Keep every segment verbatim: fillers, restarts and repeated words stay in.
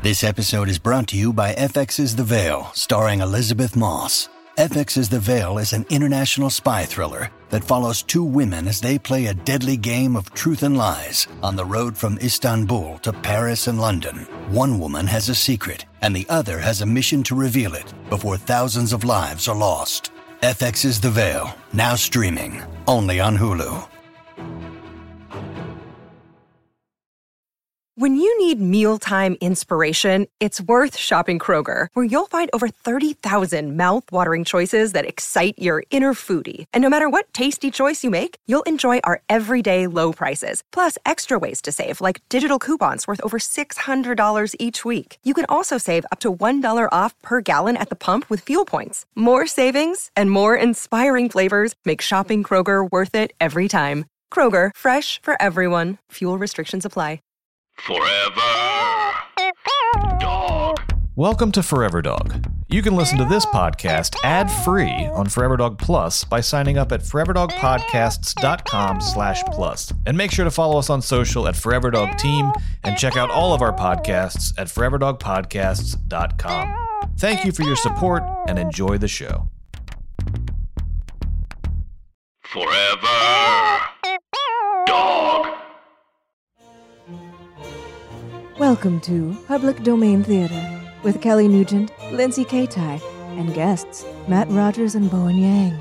This episode is brought to you by F X's The Veil, starring Elizabeth Moss. F X's The Veil is an international spy thriller that follows two women as they play a deadly game of truth and lies on the road from Istanbul to Paris and London. One woman has a secret, and the other has a mission to reveal it before thousands of lives are lost. F X's The Veil, now streaming, only on Hulu. When you need mealtime inspiration, it's worth shopping Kroger, where you'll find over thirty thousand mouth-watering choices that excite your inner foodie. And no matter what tasty choice you make, you'll enjoy our everyday low prices, plus extra ways to save, like digital coupons worth over six hundred dollars each week. You can also save up to one dollar off per gallon at the pump with fuel points. More savings and more inspiring flavors make shopping Kroger worth it every time. Kroger, fresh for everyone. Fuel restrictions apply. Forever Dog. Welcome to Forever Dog. You can listen to this podcast ad-free on Forever Dog Plus by signing up at foreverdogpodcasts.com slash plus. And make sure to follow us on social at Forever Dog Team and check out all of our podcasts at forever dog podcasts dot com. Thank you for your support and enjoy the show. Forever Dog. Welcome to Public Domain Theater with Kelly Nugent, Lindsay Kaitai, and guests Matt Rogers and Bowen Yang.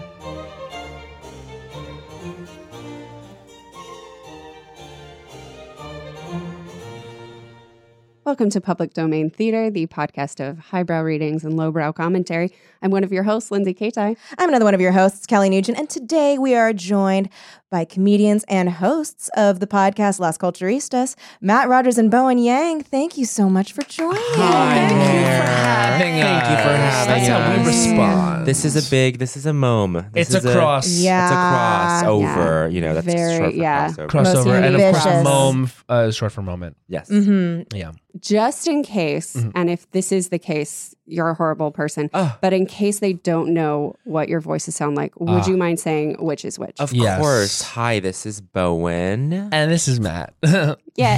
Welcome to Public Domain Theater, the podcast of highbrow readings and lowbrow commentary. I'm one of your hosts, Lindsay Kaitai. I'm another one of your hosts, Kelly Nugent, and today we are joined by comedians and hosts of the podcast Las Culturistas, Matt Rogers and Bowen Yang. Thank you so much for joining. Hi. Thank you for having us. Thank you for having That's us. how we respond. This is a big, this is a mom. This It's is a cross. Yeah. It's a crossover. Yeah. You know, that's Very- short for yeah. crossover. Crossover. And of course, ambitious. mom uh, is short for moment. Yes. Mm-hmm. Yeah. Just in case, Mhm. and if this is the case, you're a horrible person, Oh. but in case they don't know what your voices sound like, would Ah. you mind saying which is which? Of Yes. course. Hi, this is Bowen. And this is Matt. yeah.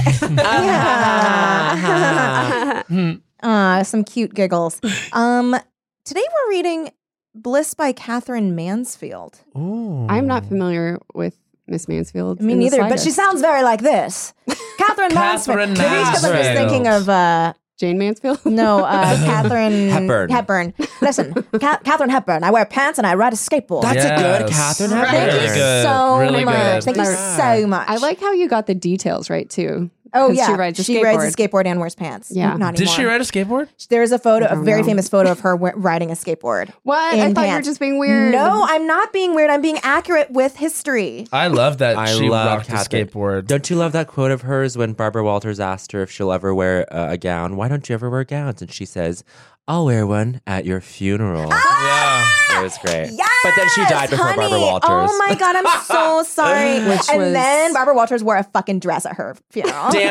Yeah. uh, some cute giggles. Um, today we're reading Bliss by Catherine Mansfield. Ooh. I'm not familiar with Miss Mansfield. Me in the neither, but she slightest. sounds very like this. Catherine Mansfield. Catherine Maybe it's because I'm just Mansfield. thinking of... Uh, Jane Mansfield? No, uh, Catherine Hepburn. Hepburn. Listen, Ca- Catherine Hepburn. I wear pants and I ride a skateboard. That's a good Yes. Catherine Right. Hepburn. Thank Really you good. so Really much. good. Thank you Yeah. so much. I like how you got the details right, too. Oh 'cause yeah, she rides a she skateboard. rides a skateboard and wears pants. Yeah. not Did anymore. she ride a skateboard? There's a photo, I a don't very know. famous photo of her w- riding a skateboard. What? In I thought you were pants. just being weird. No, I'm not being weird. I'm being accurate with history. I love that I she love rocked Catherine. a skateboard. Don't you love that quote of hers when Barbara Walters asked her if she'll ever wear uh, a gown? Why don't you ever wear gowns? And she says, I'll wear one at your funeral. Yeah. It was great. Yes, But then she died before honey. Barbara Walters. Oh my god, I'm so sorry. Which and was- then Barbara Walters wore a fucking dress at her funeral. Damn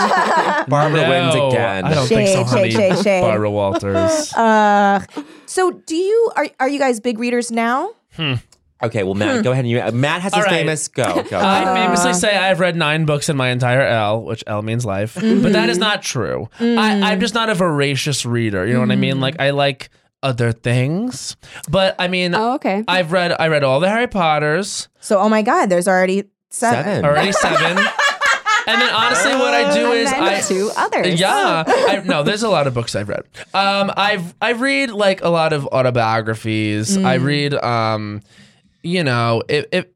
it. Barbara No, wins again. I don't think so, Shade, honey. shade, shade, shade. Barbara Walters. Uh, so do you are are you guys big readers now? Okay, well, Matt, go ahead. And you, uh, Matt has his All right. famous go. Go. I famously say I've read nine books in my entire L, which L means life, but that is not true. I, I'm just not a voracious reader. You know what I mean? Like I like other things, but I mean, Oh, okay. I've read I read all the Harry Potters, So oh my god, there's already seven. Seven. already seven, and then honestly, what I do is and then I two others. Yeah, I, no, there's a lot of books I've read. Um, I've I read like a lot of autobiographies. I read, um, you know, it. it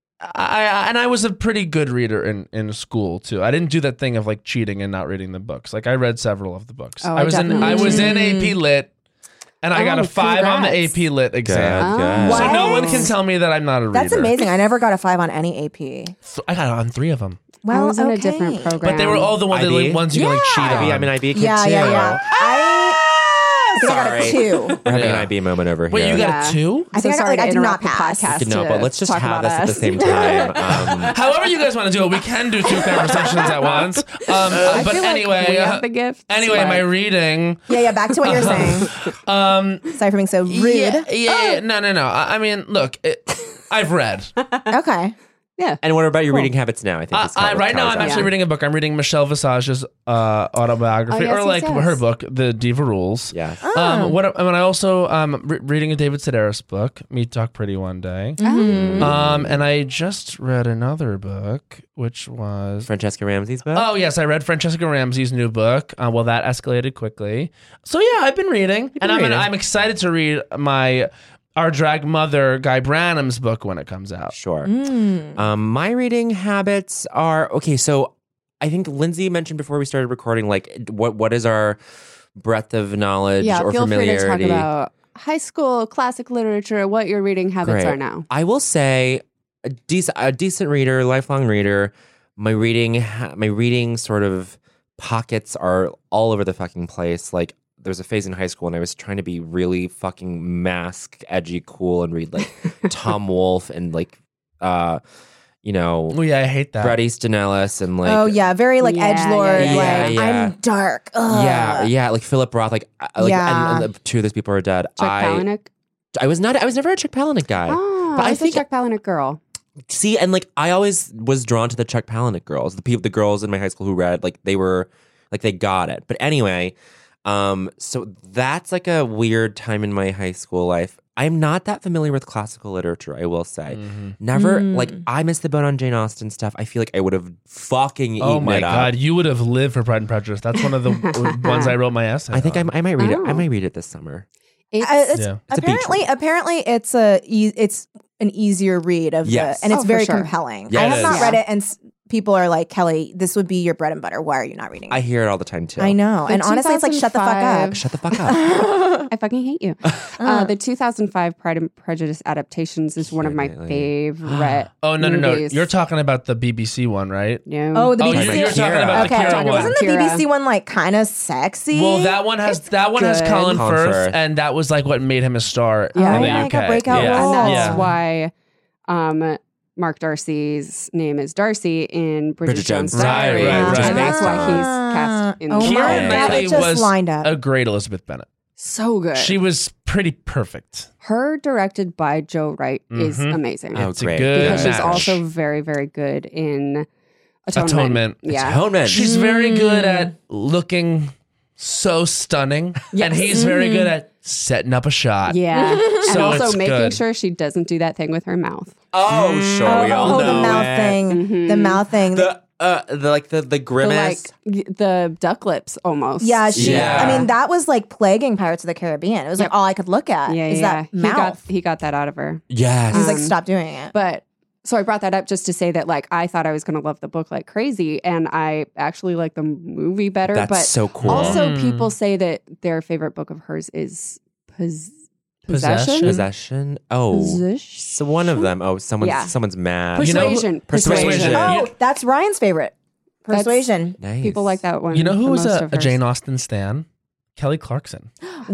I, I and I was a pretty good reader in, in school too. I didn't do that thing of like cheating and not reading the books. Like I read several of the books. Oh, I I was in definitely I was in did. A P Lit, and I Oh, got a five on the A congrats. P Lit exam. Good, good. What? So no one can tell me that I'm not a reader. That's amazing. I never got a five on any A P. So I got it on three of them, Well, I was in okay. a different program. but they were all the ones, I B? like, ones you can like cheat Yeah. on. I B, I'm an I B kid Yeah, too. yeah, yeah. I, I think I got a Sorry. two. We're having Yeah. an I B moment over Wait, here. you got Yeah. a two? I think so I got, sorry like, I to did not interrupt the pass. podcast. No, to but let's just talk have about this at the us. same time. Um, However you guys want to do it, we can do two conversations at once. Um, I but feel like anyway, we uh, have the gift. anyway, but- my reading. Yeah, yeah. Back to what you're saying. Um, Sorry for being so rude. yeah, yeah, yeah, no, no, no. I, I mean, look, it, I've read. Okay. Yeah. And what about your reading habits now? I think Uh, is how- I, right now, how I'm is actually that? reading a book. I'm reading Michelle Visage's uh, autobiography, Oh, yes, or yes, like yes. her book, The Diva Rules. Yes. Oh. Um, what? And I also um re- reading a David Sedaris book, Meet Talk Pretty One Day. Mhm. Um, and I just read another book, which was Francesca Ramsey's book. oh yes, I read Francesca Ramsey's new book. Uh, well, that escalated quickly. So yeah, I've been reading, and I'm reading. I'm excited to read my Our Drag Mother Guy Branum's book when it comes out. Sure. Mm. Um, my reading habits are okay. So I think Lindsay mentioned before we started recording, like what what is our breadth of knowledge Yeah, or feel free to talk familiarity? about high school classic literature, what your reading habits Great. are now. I will say a decent a decent reader, lifelong reader. My reading ha- my reading sort of pockets are all over the fucking place. Like there was a phase in high school and I was trying to be really fucking mask edgy cool and read like Tom Wolfe and like uh you know Oh yeah, I hate that. Bret Easton Ellis and like oh yeah, very like Yeah, edgelord. yeah, yeah. like Yeah, yeah. I'm dark. Ugh. yeah yeah like Philip Roth like, I- like Yeah. and, and two of those people are dead. Chuck I Palahniuk. I was not I was never a Chuck Palahniuk guy. Oh, But I I was think- a Chuck Palahniuk girl. See, and like I always was drawn to the Chuck Palahniuk girls, the people, the girls in my high school who read, like they were, like they got it. But anyway, um, so that's like a weird time in my high school life. I'm not that familiar with classical literature, I will say. Mm-hmm. Never, Mm. like I missed the boat on Jane Austen stuff. I feel like I would have fucking eaten Oh my it up. god, you would have lived for Pride and Prejudice. That's one of the w- ones I wrote my essay. I think I, on. I might read it. I Oh. might read it this summer. It's, Uh, it's, Yeah. It's a beach apparently read. apparently it's a e- it's an easier read of Yes. the and it's Oh, for very sure. compelling. Yeah, I it have is. not Yeah. read it, and s- people are like, Kelly, this would be your bread and butter. Why are you not reading it? I hear it all the time too. I know, The and honestly, it's like shut the fuck up. Shut the fuck up. I fucking hate you. Uh, the two thousand five Pride and Prejudice adaptations is one of my Really? favorite. Oh no no no! movies. You're talking about the B B C one, right? No. Oh, the Oh, B B C. you're, you're talking Kira. about the Okay, Kira one. isn't the Kira. B B C one like kind of sexy? Well, that one has that one has good. Colin Colin Firth, Firth. and that was like what made him a star Yeah, in the yeah, U like K. a breakout yeah. role. and that's Yeah. why um, Mark Darcy's name is Darcy in Bridget, Bridget Jones' Jones' Diary, Diary, right, right. and that's why Ah. he's cast in Oh the my Keira role. God, Knightley it just was lined up. a great Elizabeth Bennet. So good. She was pretty perfect. Her directed by Joe Wright is Mhm. amazing Oh, It's great. a good because match. she's also very very good in Atonement. Atonement. Yeah. Atonement. She's very good at looking so stunning, and he's very good at setting up a shot. Yeah. and So also it's making good. sure she doesn't do that thing with her mouth. Oh, sure. oh, we all oh, know the mouth it. thing, Mhm. the mouth thing. The uh, the like the the The, grimace. like y- the duck lips almost. yeah, she. Yeah. I mean, that was like plaguing Pirates of the Caribbean. It was Yep. like all I could look at Yeah, is yeah. that He got mouth. he got that out of her. yes. He's like, Um, stop doing it. But so I brought that up just to say that like I thought I was going to love the book like crazy, and I actually like the movie better. That's but so cool. also, Mm. people say that their favorite book of hers is Pos- Possession? Possession. Possession. Oh, Possession? so one of them. Oh, someone's Yeah. someone's mad. You know- Persuasion. Persuasion. Persuasion. oh, You- that's Ryan's favorite. That's- Persuasion. Nice. People like that one. You know who the was most a, of a hers. Jane Austen stan? Kelly Clarkson.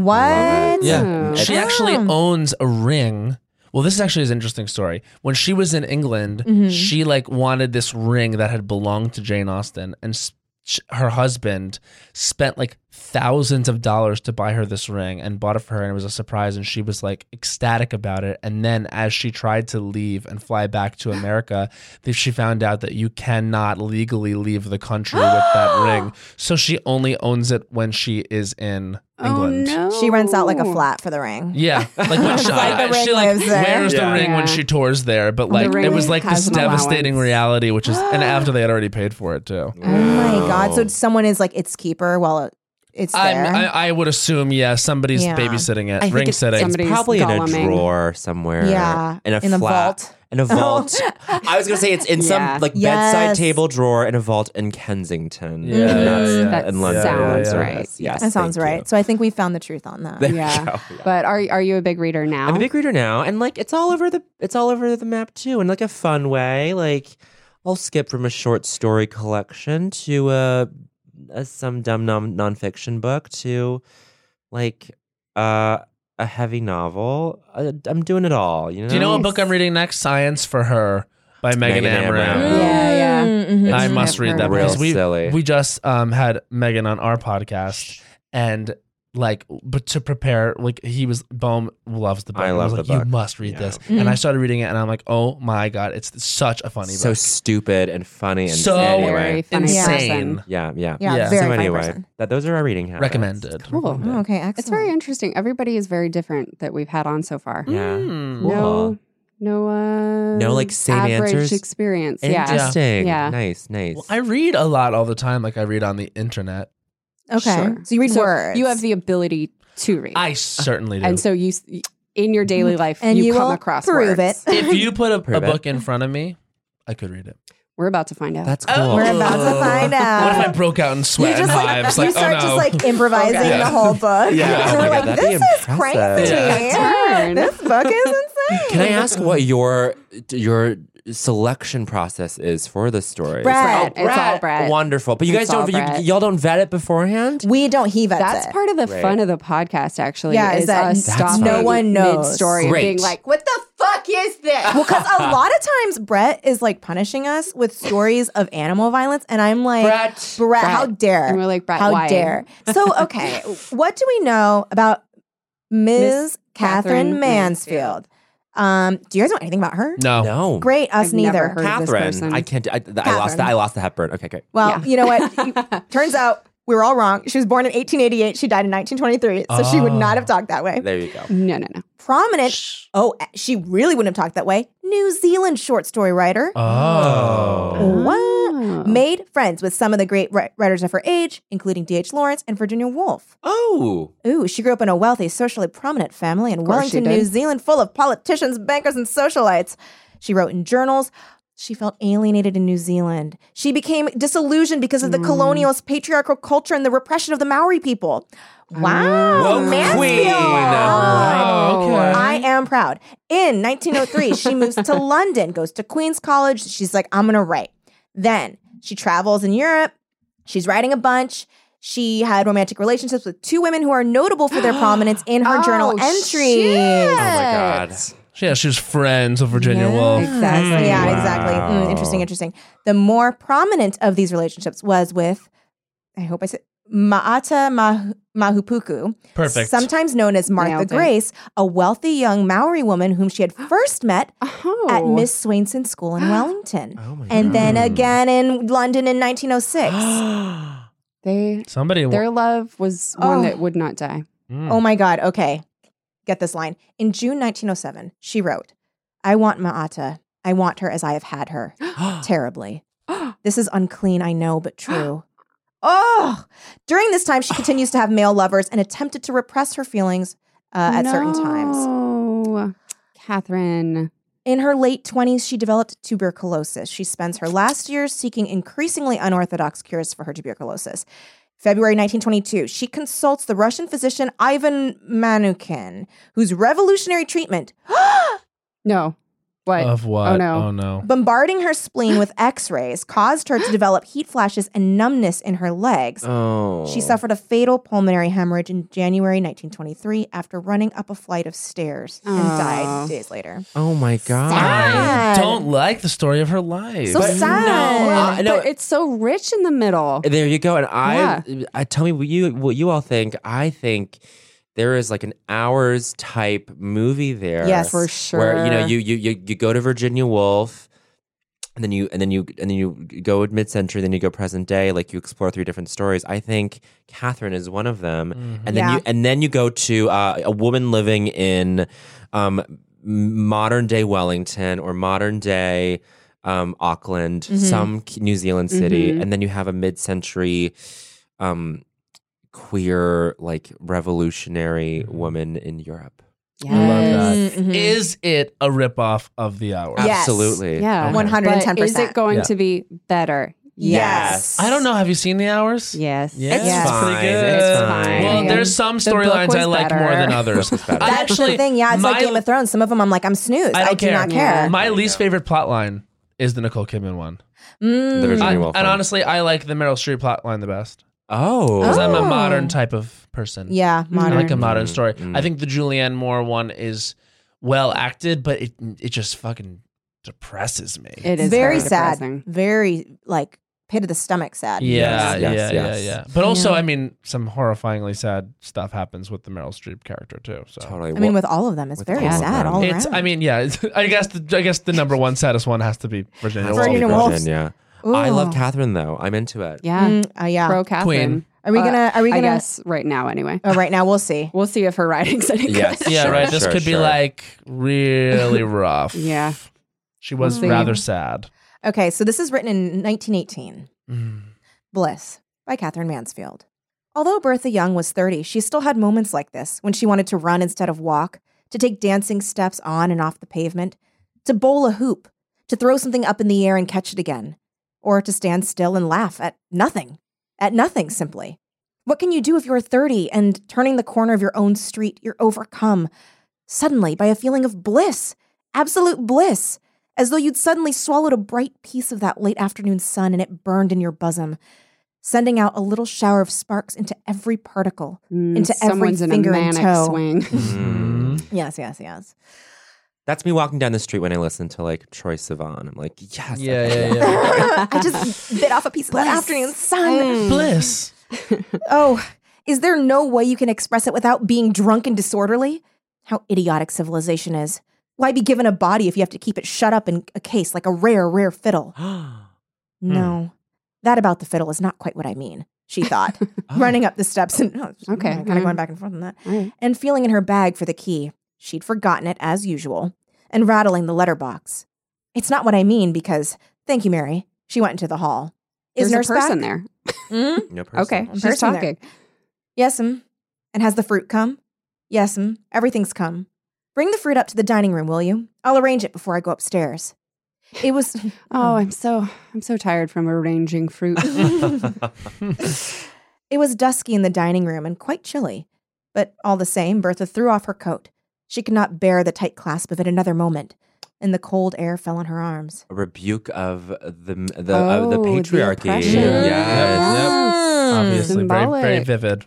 What? Yeah. Oh. She actually Oh. owns a ring. Well, this is actually an interesting story. When she was in England, Mhm. she like wanted this ring that had belonged to Jane Austen, and s- sh- her husband spent like thousands of dollars to buy her this ring and bought it for her, and it was a surprise, and she was like ecstatic about it. And then as she tried to leave and fly back to America, that she found out that you cannot legally leave the country with that ring. So she only owns it when she is in England. Oh, no. She rents out like a flat for the ring. Yeah, like when she, Like the uh, she ring like lives there. wears Yeah. the ring when Yeah. she tours there, but like ring it was like has this an devastating allowance. reality, which is and after they had already paid for it too. Oh my god! So someone is like its keeper while it, it's there. I'm, I, I would assume, yeah, somebody's Yeah. babysitting it, I think ring it's- sitting. It's Somebody's probably in a goleming. drawer somewhere. Yeah, in a in the flat, vault. In a vault. I was gonna say it's in Yeah. some like Yes. bedside table drawer in a vault in Kensington. Yeah, And yeah, that's- yeah. That in London. sounds Yeah, yeah, right. Yes, yes, that sounds thank right. you. So I think we found the truth on that. There you Yeah. go. Yeah. But are are you a big reader now? I'm a big reader now, and like it's all over the it's all over the map too, in like a fun way. Like I'll skip from a short story collection to a, a some dumb non nonfiction book to like uh, a heavy novel. I, I'm doing it all. You know. Do you know what Nice. book I'm reading next? Science for Her by Megan Megan Amram. Amram. Yeah, yeah. Mhm. I It's must read that never- because Real we silly. we just um, had Megan on our podcast, and like, but to prepare, like he was, Bohm loves the book. I And love was the like, book. you must read Yeah. this. Mm. And I started reading it and I'm like, oh my God, it's such a funny So book. stupid and funny and So anyway. Very funny insane. person. Yeah, yeah. Yeah, Yeah. very so funny anyway, person. that those are our reading habits. Recommended. Cool. Oh, okay, excellent. It's very interesting. Everybody is very different that we've had on so far. Yeah. Mm. Cool. No, no, uh, No, like, same average answers? experience. Yeah. Interesting. Yeah. Nice, nice. Well, I read a lot all the time. Like I read on the internet. Okay, Sure. so you read So words. you have the ability to read. I certainly do. and so you, s- in your daily life, and you, you come will across prove words. it. if you put a, Prove a it. book in front of me, I could read it. We're about to find out. That's Oh. cool. We're about to find out. What if I broke out in You sweat and just like, hives? you Like, start oh no. just like improvising Okay. the whole book. Yeah. And Oh we're my like, God, that'd be this is impressive. crazy. Yeah. This book is insane. Can I ask what your your selection process is for the stories? Brett. It's all Brett. Wonderful. But you It's guys don't all you, Brett. y'all don't vet it beforehand? We don't he vets That's it. part of the Right. fun of the podcast, actually. Yeah, is is that us that's stopping no one knows. mid-story and Great. being like, "What the fuck is this?" Well, because a lot of times Brett is like punishing us with stories of animal violence, and I'm like, Brett. Brett, how Brett. dare? And we're like, Brett, how why? dare? So, okay, what do we know about Miz Miss Catherine Catherine Mansfield? Um, do you guys know anything about her? No. No. Great, us I've neither. never heard of this Catherine. person. I can't. I, I lost Catherine. that. I lost the Hepburn. Okay, great. Well, Yeah. you know what? Turns out we were all wrong. She was born in eighteen eighty-eight. She died in nineteen twenty-three. So she would not have talked that way. There you go. No, no, no. Prominent. Oh, she really wouldn't have talked that way. New Zealand short story writer. Oh. What? Oh. Made friends with some of the great ri- writers of her age, including D H Lawrence and Virginia Woolf. Oh. Ooh, she grew up in a wealthy, socially prominent family in course she Wellington, did. New Zealand, full of politicians, bankers, and socialites. She wrote in journals. She felt alienated in New Zealand. She became disillusioned because of the Mm. colonial patriarchal culture and the repression of the Maori people. Wow, Whoa, Mansfield. queen. Wow, okay. I am proud. In nineteen oh three, she moves to London, goes to Queen's College. She's like, I'm going to write. Then she travels in Europe. She's writing a bunch. She had romantic relationships with two women who are notable for their prominence in her Oh, journal entries. shit. Oh my God. Yeah, she was friends with Virginia Yeah. Woolf. Exactly. Yeah, Wow. exactly. Mm, interesting, interesting. The more prominent of these relationships was with, I hope I said, Maata Mah- Mahupuku, Perfect. sometimes known as Martha Nailed it. Grace, a wealthy young Maori woman whom she had first met Oh. at Miss Swainson School in Wellington. Oh my And then God. again in London in nineteen oh six. They, Somebody. wa- their love was Oh. one that would not die. Mm. Oh my God. Okay. Get this line. In June nineteen oh seven, she wrote, I want Maata. I want her as I have had her. Terribly. This is unclean, I know, but true. Oh! During this time, she continues to have male lovers and attempted to repress her feelings uh, at certain times. No. Catherine. In her late twenties, she developed tuberculosis. She spends her last years seeking increasingly unorthodox cures for her tuberculosis. February nineteen twenty-two, she consults the Russian physician Ivan Manukin, whose revolutionary treatment, No. What? Of what? Oh, no. Oh no. bombarding her spleen with x-rays, caused her to develop heat flashes and numbness in her legs. Oh. She suffered a fatal pulmonary hemorrhage in January nineteen twenty-three after running up a flight of stairs and Oh. died days later. Oh my God. I Sad. don't like the story of her life. So sad. no, uh, no. But it's so rich in the middle. There you go. And I, Yeah. I tell me what you what you all think. I think there is like an hours type movie there. Yes. For Where you know sure. you you you, you go to Virginia Woolf, and then you and then you and then you go mid-century, then you go present day. Like you explore three different stories. I think Catherine is one of them. And then Yeah. you and then you go to uh, a woman living in um, modern day Wellington or modern day um, Auckland, some New Zealand city, Mhm. and then you have a mid-century um, queer, like revolutionary woman in Europe. Yes. I love that. Mhm. Is it a ripoff of The Hour? Yes. Absolutely. Yeah. Okay. one hundred ten But percent. is it going Yeah. to be better? Yes. I don't know. Have you seen The Hours? Yes. Yeah, It's Yes. fine. pretty good. It's fine. Well, Yeah. there's some The book storylines I was like better. more than others. Book was better. I That's actually, the thing. Yeah, it's like my- Game of Thrones. Some of them I'm like, I'm snooze. I I, don't do care. not Yeah. care. My There you least go. favorite plot line is the Nicole Kidman one. Mm. The Virginia I- Woolf and one. honestly, I like the Meryl Streep plot line the best Oh. because I'm a Oh. modern type of person. Yeah, I modern. like a modern Mm, story. mm. I think the Julianne Moore one is well acted, but it it just fucking depresses me. It is very very sad. depressing. Very like pit of the stomach sad. Yeah, Yes, yeah, yes, yeah, yes. yeah. But also, Yeah. I mean, some horrifyingly sad stuff happens with the Meryl Streep character too. So Totally. I mean, with all of them, it's With very all of sad them. all it's. around. I mean, yeah. It's, I guess. The, I guess the number one saddest one has to be Virginia Woolf. Virginia Woolf. Woolf. Yeah. I love Ooh. Catherine though. I'm into it. Yeah. Mm, uh, yeah. Pro Catherine. Queen. Are we Uh, gonna? Are we I gonna? guess right now, anyway. Oh, right now we'll see. We'll see if her writing's any good. Yes. Yeah, Sure, right. This sure, could be sure. like really rough. Yeah. She was We'll see. rather sad. Okay, so this is written in nineteen eighteen. Mm. Bliss by Catherine Mansfield. Although Bertha Young was thirty, she still had moments like this when she wanted to run instead of walk, to take dancing steps on and off the pavement, to bowl a hoop, to throw something up in the air and catch it again, or to stand still and laugh at nothing. At nothing, simply. What can you do if you're thirty and turning the corner of your own street, you're overcome suddenly by a feeling of bliss, absolute bliss, as though you'd suddenly swallowed a bright piece of that late afternoon sun and it burned in your bosom, sending out a little shower of sparks into every particle, Mm, into every someone's in finger a and manic toe. swing. Mm. Yes, yes, yes. That's me walking down the street when I listen to like Troye Sivan. I'm like, yes. Yeah, okay. yeah, yeah. I just bit off a piece of that afternoon sun. Mm. Bliss. Oh, is there no way you can express it without being drunk and disorderly? How idiotic civilization is. Why be given a body if you have to keep it shut up in a case like a rare, rare fiddle? No, that about the fiddle is not quite what I mean, she thought, running up the steps and oh, Okay. kind of going back and forth on that, All right. and feeling in her bag for the key. She'd forgotten it, as usual, and rattling the letterbox. It's not what I mean because, thank you, Mary. She went into the hall. Is There's nurse a person back? there. Mm? No person. Okay. She's person there. talking. Yes'm. And has the fruit come? Yes'm. Everything's come. Bring the fruit up to the dining room, will you? I'll arrange it before I go upstairs. It was. Oh, I'm so I'm so tired from arranging fruit. It was dusky in the dining room and quite chilly. But all the same, Bertha threw off her coat. She could not bear the tight clasp of it another moment, and the cold air fell on her arms. A rebuke of the the Oh, of the the patriarchy. oppression. Yes. Yep. Obviously, very, very Symbolic. vivid.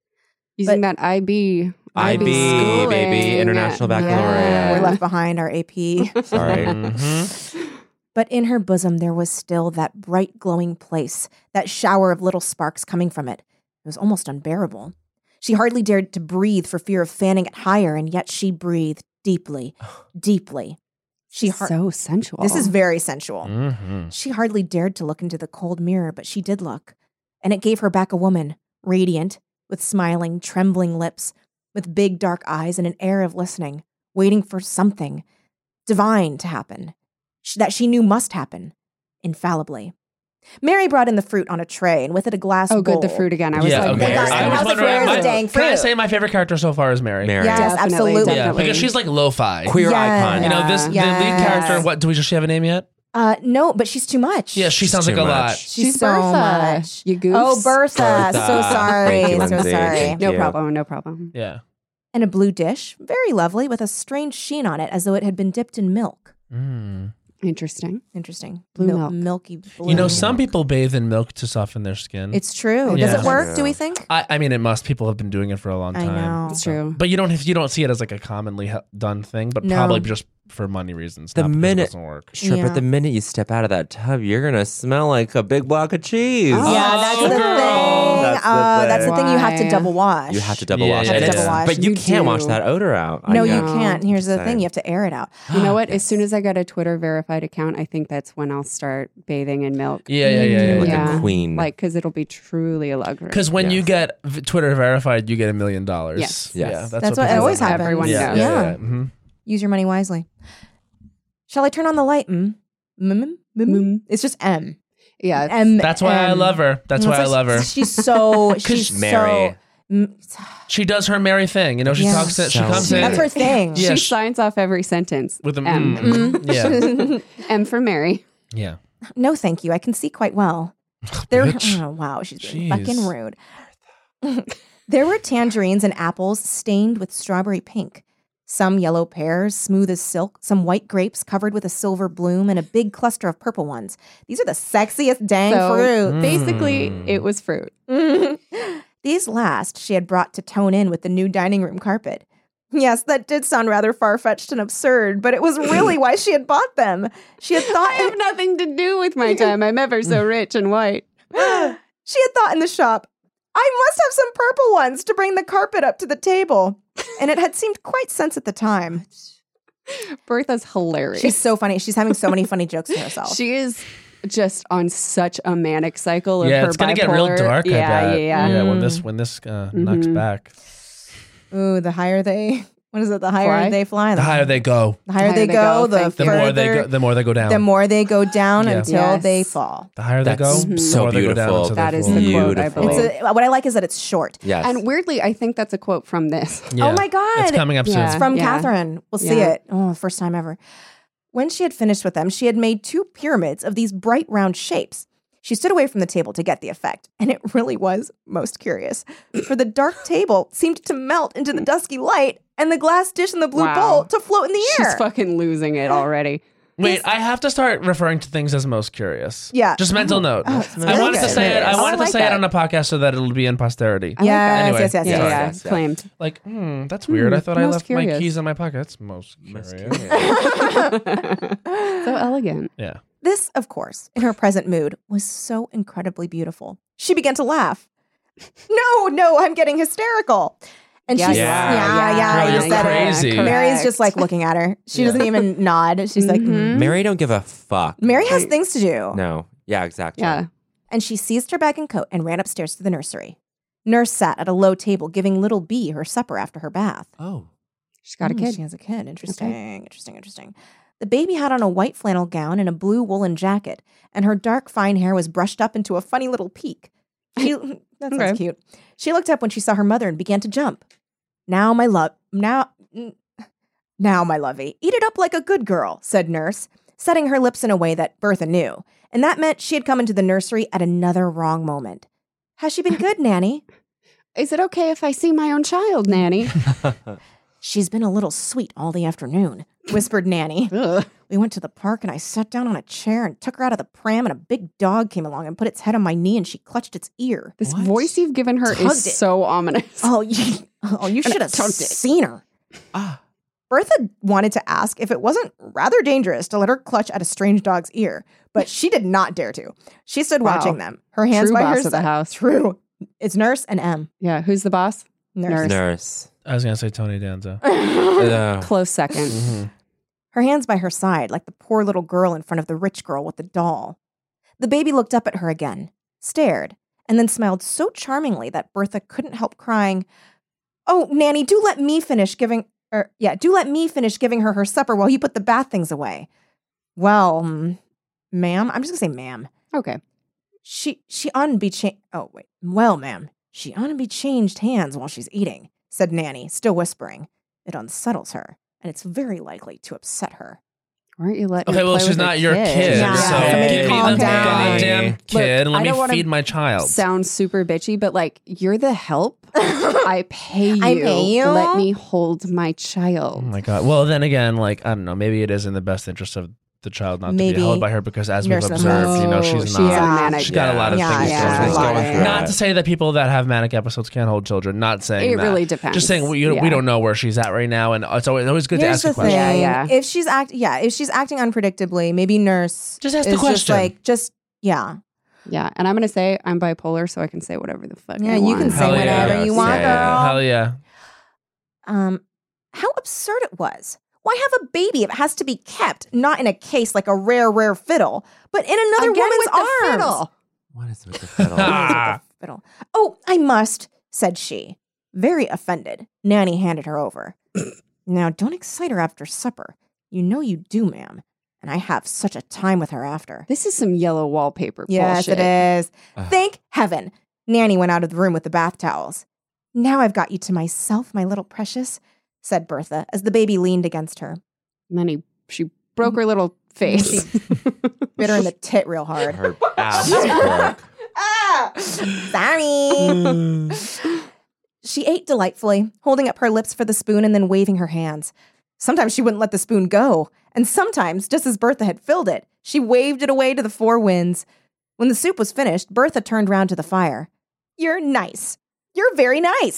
Using that I B. I B, schooling. baby, International Yeah. Baccalaureate. We're left behind our A P. Sorry. Mhm. But in her bosom there was still that bright glowing place, that shower of little sparks coming from it. It was almost unbearable. She hardly dared to breathe for fear of fanning it higher, and yet she breathed deeply, deeply. She har- so sensual. This is very sensual. Mhm. She hardly dared to look into the cold mirror, but she did look. And it gave her back a woman, radiant, with smiling, trembling lips, with big dark eyes and an air of listening, waiting for something divine to happen, sh- that she knew must happen, infallibly. Mary brought in the fruit on a tray, and with it a glass Oh, bowl. good. The fruit again. I was Yeah, like, okay. Mary. I How's was the wondering, fruit? my- Dang can I fruit. say my favorite character so far is Mary? Mary. Yes, Definitely, absolutely. Yeah, definitely. because she's like lo-fi. Queer Yes. icon. You know, this the lead Yes. character. What do we? Does she have a name yet? Uh, no, but she's too much. Yeah, she sounds Too like a much. lot. She's, She's so Bertha. much. You goofs. Oh, Bertha. So Bertha. sorry. Thank you, so Lindsay. sorry. Thank No you. problem. No problem. Yeah. And a blue dish, very lovely, with a strange sheen on it, as though it had been dipped in milk. Mm. Interesting. Interesting. Blue Mil- milk. Milky blue. You know, some people bathe in milk to soften their skin. It's true. Yeah. Does it work, True. do we think? I, I mean, it must. People have been doing it for a long I time. know. It's true. But you don't have, you don't see it as like a commonly he- done thing, but No. probably just for money reasons. The not because minute- it doesn't work. Sure, Yeah. but the minute you step out of that tub, you're gonna smell like a big block of cheese. Oh. Yeah, that's Oh, the girl. thing. That's the uh, thing. that's the thing you have to Why? double wash. You have to double Yeah, wash yeah, it. yeah. Double wash. But you, You can't wash do. that odor out. No, I you know. can't. Here's the Just thing. saying. You have to air it out. You know what? As soon as I get a Twitter verified account, I think that's when I'll start bathing in milk. Yeah, yeah, yeah. yeah, Like yeah. a queen. Like, because it'll be truly a luxury. Because when you Yes. get v- Twitter verified, you get a million dollars. Yes. Yeah, Yes. that's, That's what what people always say. happens. Everyone Yeah, knows. yeah, Yeah. yeah. Mhm. Use your money wisely. Shall I turn on the light? Mm? Mm? Mm? Mm. It's just M. Yeah. it's- M. That's why I M. love her. That's why I It's love her. like- She's so. She's Mary. so. Mm, She does her Mary thing. You know, she Yeah. talks. She So comes sweet. in That's her thing. Yeah, she sh- signs off every sentence with a M. mm. Mm. Yeah, M for Mary. yeah. No, thank you. I can see quite well. There. Bitch. Oh, wow, she's being Jeez. fucking rude. There were tangerines and apples stained with strawberry pink. Some yellow pears, smooth as silk, some white grapes covered with a silver bloom, and a big cluster of purple ones. These are the sexiest dang So- fruit. Basically, Mm. it was fruit. These last she had brought to tone in with the new dining room carpet. Yes, that did sound rather far-fetched and absurd, but it was really why she had bought them. She had thought I have nothing to do with my time. I'm ever so rich and white. she had thought in the shop, I must have some purple ones to bring the carpet up to the table. And it had seemed quite sense at the time. Bertha's hilarious. She's so funny. She's having so many funny jokes to herself. She is just on such a manic cycle of Yeah, her it's gonna bipolar. get real dark. Yeah, I bet. yeah, yeah. Yeah, when this when this uh, knocks Mhm. back, Ooh, the higher they, what is it? The higher Fly? they fly. the higher they go, the higher they go, the the further, more they go, the more they go down. the more they go down Yeah. until Yes. they fall. The higher they That's go, the so more they go down beautiful. until That they is fall. the quote, I Beautiful. believe. It's a, what I like is that it's short. Yes. And weirdly, I think that's a quote from this. Yeah. Oh my God. It's coming up Yeah. It's soon. from Yeah. Catherine. We'll see Yeah. it. Oh, first time ever. When she had finished with them, she had made two pyramids of these bright round shapes. She stood away from the table to get the effect, and it really was most curious. For the dark table seemed to melt into the dusky light, and the glass dish in the blue Wow. bowl to float in the air. She's fucking losing it already. Wait, I have to start referring to things as most curious. Yeah. Just mental note. Oh, it's I really wanted to good. say it. I Oh, I wanted like to say that. it on a podcast so that it'll be in posterity. I like that. yes, Anyway, yes, yes, Yeah, yes, yeah, yes. yes, yeah. claimed. Like, hmm, that's weird. I thought I most left my curious. keys in my pockets. Most Most curious. curious. So elegant. Yeah. This, of course, in her present mood, was so incredibly beautiful. She began to laugh. No, no, I'm getting hysterical. And Yeah, she's, yeah, yeah, yeah, Girl, you you're said crazy. it. Mary's correct. just like looking at her. She Yeah. doesn't even nod. She's like, Mhm. mm. Mary don't give a fuck. Mary has things to do. No. Yeah, exactly. Yeah. And she seized her bag and coat and ran upstairs to the nursery. Nurse sat at a low table giving little Bee her supper after her bath. Oh. She's got a Mm, kid. She has a kid. Interesting, interesting, interesting. The baby had on a white flannel gown and a blue woolen jacket, and her dark, fine hair was brushed up into a funny little peak. She, that sounds Okay. cute. She looked up when she saw her mother and began to jump. Now, my love, now, mm, now, my lovey, eat it up like a good girl, said Nurse, setting her lips in a way that Bertha knew, and that meant she had come into the nursery at another wrong moment. Has she been good, Nanny? Is it okay if I see my own child, Nanny? She's been a little sweet all the afternoon, whispered Nanny. Ugh. We went to the park and I sat down on a chair and took her out of the pram, and a big dog came along and put its head on my knee and she clutched its ear. This What? voice you've given her Tugged is it. so ominous. Oh, you, oh, you should have tugged it. seen her. Ah. Bertha wanted to ask if it wasn't rather dangerous to let her clutch at a strange dog's ear, but she did not dare to. She stood Wow. watching them, her hands True by boss her of the side. house. True. It's Nurse and M. Yeah, who's the boss? Nurse. Nurse. Nurse. I was gonna say Tony Danza. Uh, Close second. Mm-hmm. Her hands by her side, like the poor little girl in front of the rich girl with the doll. The baby looked up at her again, stared, and then smiled so charmingly that Bertha couldn't help crying, "Oh, Nanny, do let me finish giving, er, yeah, do let me finish giving her her supper while you put the bath things away." Well, mm, ma'am, I'm just gonna say ma'am. Okay. She, she oughtn't be cha- oh, wait. Well, ma'am, she oughtn't be changed hands while she's eating, said Nanny, still whispering. It unsettles her, and it's very likely to upset her. Why aren't you letting Okay, her well, play she's with her not your kid? kid, Yeah, so somebody give me calm the down. goddamn Look, kid and I let me don't wanna feed my child. Sounds super bitchy, but like, you're the help. I pay you. I pay you? Let me hold my Oh child. my god. Well, then again, like I don't know. Maybe it is in the best interest of the child not to Maybe be held by her because, as we've nurse them observed, you know, Oh, she's she's not. in a manic- she's got a lot of Yeah, things yeah, going she's on. going through Not it. to say that people that have manic episodes can't hold children. Not saying It that. really depends. Just saying we, you know, we Yeah. don't know where she's at right now, and it's always, always good Here's to ask the a question. thing. Yeah, yeah. If she's act, yeah, if she's acting unpredictably, maybe Nurse Just ask the is Just question. like, just yeah, Yeah, and I'm gonna say I'm bipolar, so I can say whatever the fuck. Yeah, I you want. can say Hell whatever yeah. you want, Yeah, girl. Hell yeah. Um, how absurd it was. Why have a baby if it has to be kept, not in a case like a rare, rare fiddle, but in another Again woman's with the arms? fiddle. what is with the fiddle? Ah. Fiddle. Oh, I must, said she. Very offended, Nanny handed her over. Now, don't excite her after supper. You know you do, ma'am. And I have such a time with her after. This is some yellow wallpaper Yes, bullshit. it is. Ugh. Thank heaven. Nanny went out of the room with the bath towels. Now I've got you to myself, my little precious, said Bertha as the baby leaned against her. And then he, she broke her little face. Bit her in the tit real hard. Her ass broke. Ah, sorry. She ate delightfully, holding up her lips for the spoon and then waving her hands. Sometimes she wouldn't let the spoon go, and sometimes, just as Bertha had filled it, she waved it away to the four winds. When the soup was finished, Bertha turned round to the fire. You're nice. You're very nice.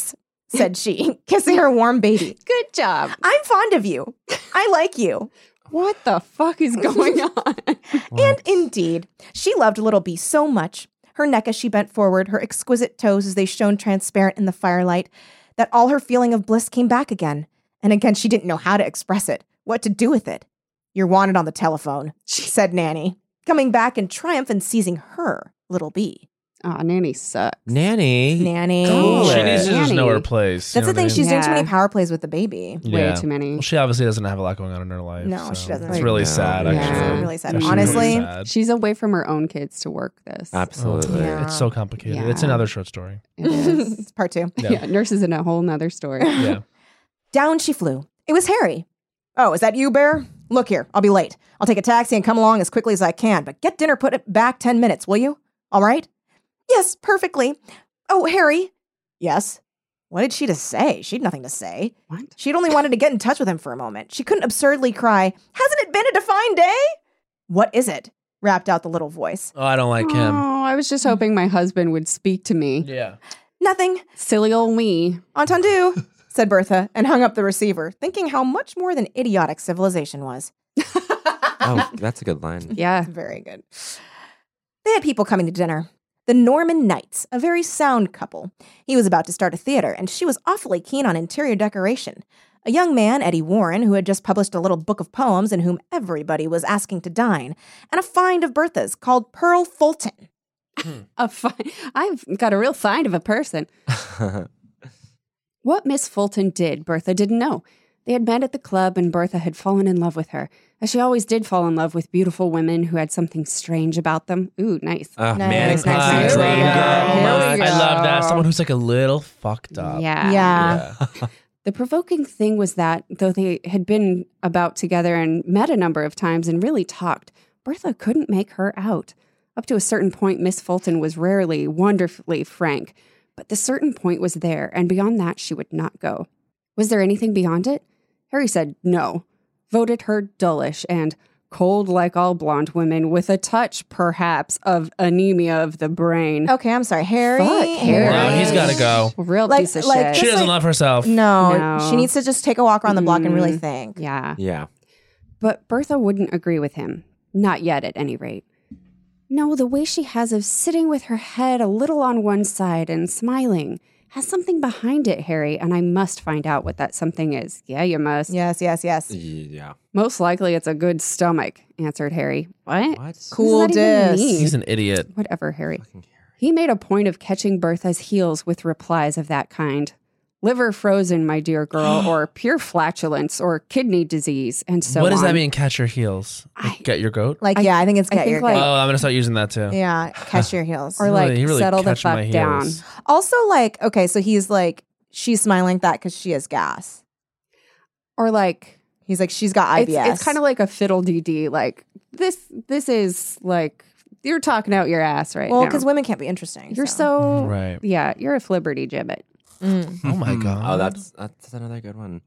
said she, kissing her warm baby. Good job. I'm fond of you. I like you. What the fuck is going on? And indeed, she loved little Bee so much, her neck as she bent forward, her exquisite toes as they shone transparent in the firelight, that all her feeling of bliss came back again. And again, she didn't know how to express it, what to do with it. You're wanted on the telephone, said Nanny, coming back in triumph and seizing her little Bee. Oh, Nanny sucks. Nanny. Nanny. Cool. She needs to just know Nanny. her place. you That's know the thing. what I She's mean? doing too Yeah. many power plays with the baby. Way Yeah. too many. Well, she obviously doesn't have a lot going on in her life. No, so she doesn't. It's Like, really no. sad, Yeah. actually. It's really sad. Actually Honestly, really sad. She's away from her own kids to work this. Absolutely. Yeah. It's so complicated. Yeah. It's another short story. It is. it's part two. Yeah. Yeah, nurse is in a whole nother story. Yeah. Down she flew. It was Harry. Oh, is that you, Bear? Look here, I'll be late. I'll take a taxi and come along as quickly as I can, but get dinner put it back ten minutes, will you? All right? Yes, perfectly. Oh, Harry. Yes. What had she to say? She'd nothing to say. What? She'd only wanted to get in touch with him for a moment. She couldn't absurdly cry, hasn't it been a defined day? What is it? Rapped out the little voice. Oh, I don't like him. Oh, I was just hoping my husband would speak to me. Yeah. Nothing. Silly old me. Entendu, said Bertha, and hung up the receiver, thinking how much more than idiotic civilization was. Oh, that's a good line. Yeah. Very good. They had people coming to dinner. The Norman Knights, a very sound couple. He was about to start a theater, and she was awfully keen on interior decoration. A young man, Eddie Warren, who had just published a little book of poems and whom everybody was asking to dine, and a find of Bertha's called Pearl Fulton. A fi- I've got a real find of a person. What Miss Fulton did, Bertha didn't know. They had met at the club, and Bertha had fallen in love with her, as she always did fall in love with beautiful women who had something strange about them. Ooh, nice. Uh, Nice, man nice, pie, nice. dream Here we girl. go. Here we I love that. go. Someone who's like a little fucked up. Yeah. Yeah. Yeah. The provoking thing was that, though they had been about together and met a number of times and really talked, Bertha couldn't make her out. Up to a certain point, Miss Fulton was rarely, wonderfully frank, but the certain point was there, and beyond that she would not go. Was there anything beyond it? Harry said no, voted her dullish and cold like all blonde women, with a touch, perhaps, of anemia of the brain. Okay, I'm sorry. Harry. Fuck, Harry. No, he's got to go. Real Like- piece of like shit. She Just doesn't like- love herself. No, No. she needs to just take a walk around the block and really Mm. think. Yeah. Yeah. But Bertha wouldn't agree with him. Not yet, at any rate. No, the way she has of sitting with her head a little on one side and smiling has something behind it, Harry, and I must find out what that something is. Yeah, you must. Yes, yes, yes. Yeah. Most likely it's a good stomach, answered Harry. What? What? Cool What does that even dis. mean? He's an idiot. Whatever, Harry. Fucking Harry. He made a point of catching Bertha's heels with replies of that kind. Liver frozen, my dear girl, or pure flatulence, or kidney disease, and so what does on. that mean, catch your heels? Like, I- get your goat? Like, I- yeah, I think it's I get think, your like- Oh, goat. I'm going to start using that too. Yeah, catch your heels. Or He like, really- he really settle the catch my fuck down. heels. Also, like, okay, so he's like, she's smiling like that because she has gas. Or like, He's like, she's got I it's, B S. it's kind of like a fiddle dee dee. Like this, this is like you're talking out your ass right well, now. because women can't be interesting. you're so Right. yeah, you're a flibberty gibbet. Mm. Oh my God. Oh, that's that's another good one.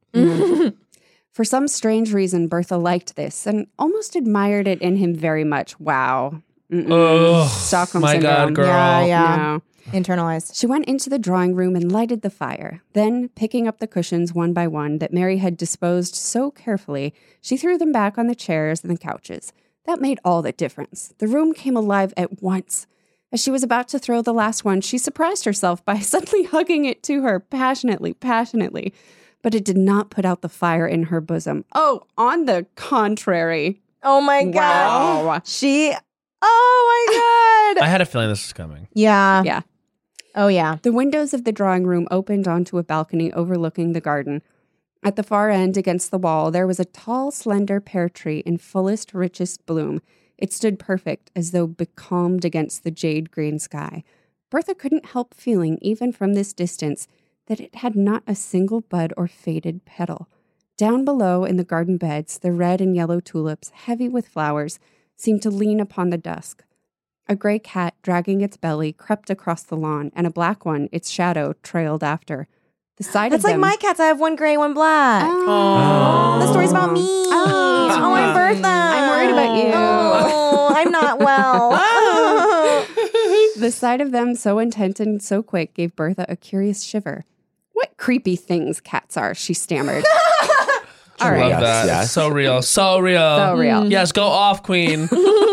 For some strange reason, Bertha liked this and almost admired it in him very much. Wow. Mm-mm. Oh, Stockholm my syndrome. God, girl. Yeah, yeah. No. Internalized. She went into the drawing room and lighted the fire. Then, picking up the cushions one by one that Mary had disposed so carefully, she threw them back on the chairs and the couches. That made all the difference. The room came alive at once. As she was about to throw the last one, she surprised herself by suddenly hugging it to her, passionately, passionately. But it did not put out the fire in her bosom. Oh, on the contrary. Oh my God. Wow. She, oh my God. I had a feeling this was coming. yeah. Yeah. Oh, yeah. The windows of the drawing room opened onto a balcony overlooking the garden. At the far end, against the wall, there was a tall, slender pear tree in fullest, richest bloom. It stood perfect, as though becalmed against the jade-green sky. Bertha couldn't help feeling, even from this distance, that it had not a single bud or faded petal. Down below, in the garden beds, the red and yellow tulips, heavy with flowers, seemed to lean upon the dusk. A gray cat, dragging its belly, crept across the lawn, and a black one, its shadow, trailed after. The sight That's of like them... my cats. I have one gray, one black. Oh. The story's about me. Oh. Oh, I'm Bertha. I'm worried about you. Oh, I'm not well. The sight of them so intent and so quick gave Bertha a curious shiver. What creepy things cats are, she stammered. All I right. love that. Yes. It's so real. So real. So real. Yes, go off, queen.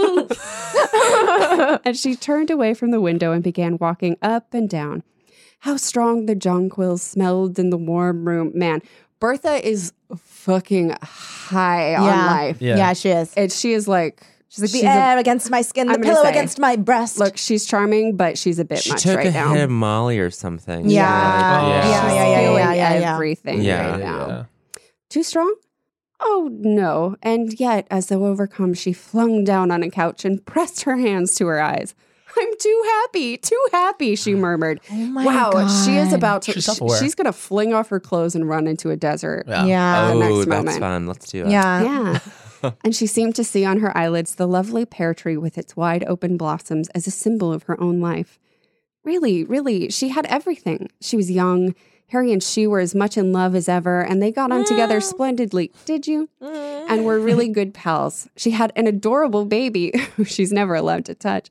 And she turned away from the window and began walking up and down. How strong the jonquils smelled in the warm room. Man, Bertha is fucking high on Yeah. life. Yeah. Yeah, she is. And she is like, She's like, the she's a- air against my skin, the I'm gonna pillow say, against my breast. look, she's charming, but she's a bit She much took right a now. hit of Molly or something. Yeah. Oh. yeah, She's yeah, yeah, yeah, feeling yeah, yeah, yeah. everything Yeah. right now. Yeah. Too strong? Oh, no. And yet, as though overcome, she flung down on a couch and pressed her hands to her eyes. I'm too happy, too happy, she murmured. Oh my wow, God. she is about to, She's sh- self-aware. she's going to fling off her clothes and run into a desert. Yeah. Yeah. the next Oh, that's moment. fun. Let's do it. Yeah. Yeah. And she seemed to see on her eyelids the lovely pear tree with its wide open blossoms as a symbol of her own life. Really, really, she had everything. She was young. Harry and she were as much in love as ever, and they got on together splendidly. Did you? And were really good pals. She had an adorable baby who she's never allowed to touch.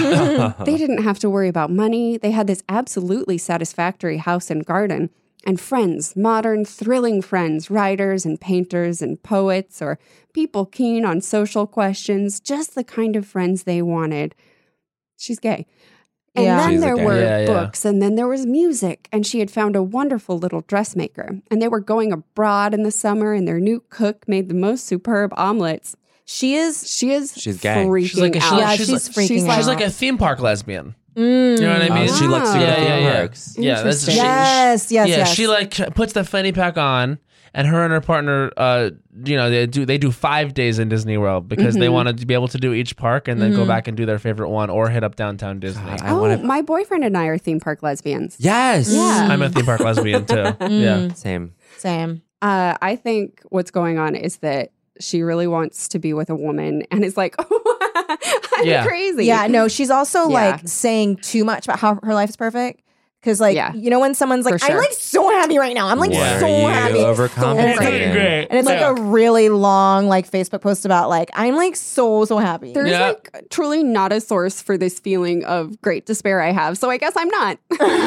They didn't have to worry about money. They had this absolutely satisfactory house and garden. And friends, modern, thrilling friends, writers and painters and poets or people keen on social questions, just the kind of friends they wanted. She's gay. And Yeah. then She's a there gay. were Yeah, yeah. books, and then there was music, and she had found a wonderful little dressmaker. And they were going abroad in the summer, and their new cook made the most superb omelets. She is. She is She's gay. freaking She's like a, out. Yeah, she's, she's like, freaking she's out. like- she's like a theme park lesbian. Mm. You know what I mean? Oh, she likes to go yeah, to yeah, theme yeah. parks. Yeah, that's Interesting. she, Yes, yes, yeah, yes. she like puts the fanny pack on, and her and her partner, uh, you know, they do they do five days in Disney World because they Mhm. want to be able to do each park and then Mm-hmm. go back and do their favorite one or hit up downtown Disney. God, I Oh, want to. my boyfriend and I are theme park lesbians. Yes. Yeah. I'm a theme park lesbian too. Mm. Yeah, Same. Same. Uh, I think what's going on is that she really wants to be with a woman and is like, oh, I'm Yeah. crazy. Yeah, no, she's also Yeah. like saying too much about how her life's perfect. Because, like, Yeah. you know, when someone's like, For I'm sure. like so happy right now. I'm like Why so are you happy. overcompensating? great. And it's like Yeah. a really long, like, Facebook post about, like, I'm like so, so happy. There's Yeah. like truly not a source for this feeling of great despair I have. So I guess I'm not.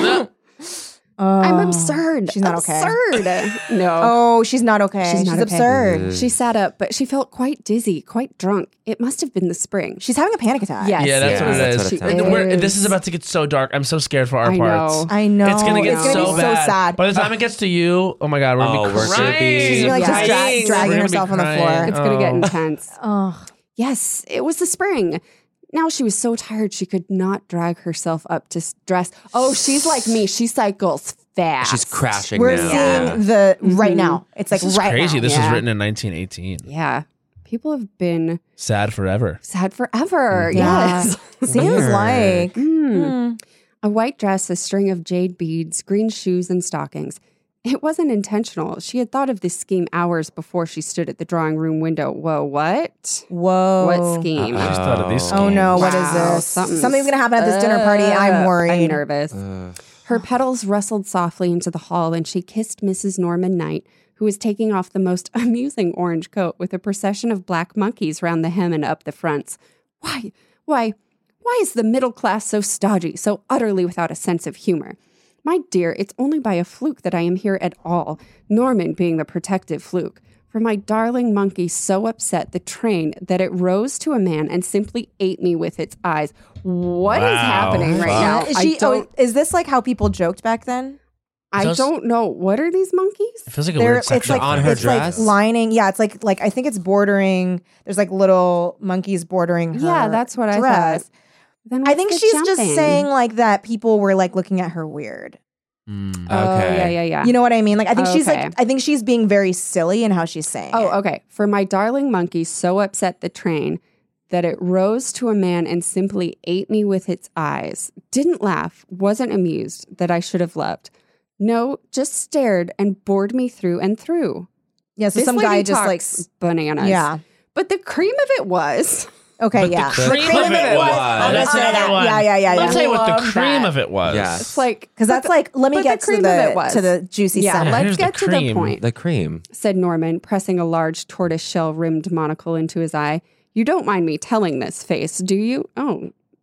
I'm Oh, absurd. She's not okay. Absurd. No. Oh, she's not okay. She's She's, not okay. absurd. She sat up, but she felt quite dizzy, quite drunk. It must have been the spring. She's having a panic attack. Yes. yeah, that's Yeah, what it that's is. what it She sounds And like. we're- this is. is about to get so dark. I'm so scared for our I parts. know. I know. It's gonna get it's gonna so be bad. so sad. By the time it gets to you, oh my god, we're gonna Oh, be we're gonna crying. be- She's gonna, like, just dra- Crying. dragging We're gonna be herself on the crying. floor. It's going to get Oh. intense. Oh, Yes, it was the spring. Now she was so tired she could not drag herself up to s- dress. Oh, she's like me. She cycles fast. She's crashing we're now. seeing the right Mhm. now. It's like This is right crazy. now. This was Yeah. written in nineteen eighteen. Yeah. People have been Sad forever. sad forever. Yeah. Yes. Seems Weird. like. Mm. Mm. A white dress, a string of jade beads, green shoes, and stockings. It wasn't intentional. She had thought of this scheme hours before she stood at the drawing room window. Whoa, what? Whoa. What scheme? I just thought of these Oh no, what is Wow, this? something's- Something's gonna happen at this dinner party. I'm Uh, worried. I'm nervous. Ugh. Her petals rustled softly into the hall, and she kissed Missus Norman Knight, who was taking off the most amusing orange coat with a procession of black monkeys round the hem and up the fronts. Why, why, why is the middle class so stodgy, so utterly without a sense of humor? My dear, it's only by a fluke that I am here at all, Norman being the protective fluke. For my darling monkey so upset the train that it rose to a man and simply ate me with its eyes. What is Wow. happening right Fuck. now? Is, I she, oh, don't, is this like how people joked back then? I Those- don't know. What are these monkeys? It feels like a They're, weird it's section. like On her it's dress? like lining. Yeah, it's like like I think it's bordering. There's like little monkeys bordering her Yeah, that's what I dress. thought. Then I what's think the she's jumping? just saying like that people were like looking at her weird. Mm. Oh, Okay. yeah, yeah, yeah. You know what I mean? Like I think she's Okay. like I think she's being very silly in how she's saying. Oh, it. okay. For my darling monkey so upset the train that it rose to a man and simply ate me with its eyes. Didn't laugh, wasn't amused that I should have loved. No, just stared and bored me through and through. Yeah, so This some lady guy just like talks bananas. yeah. But the cream of it was Okay, But yeah. the cream of it was. I'll That's say the other that. one. Yeah, yeah, yeah, Let me yeah. tell you what the Love cream that. of it was. Yeah. it's like Because that's like, let me but get the to cream of it the was. to the juicy Yeah, center. let's here's the get to the cream. point. The cream. Said Norman, pressing a large tortoise shell rimmed monocle into his eye. You don't mind me telling this face, do you? Oh,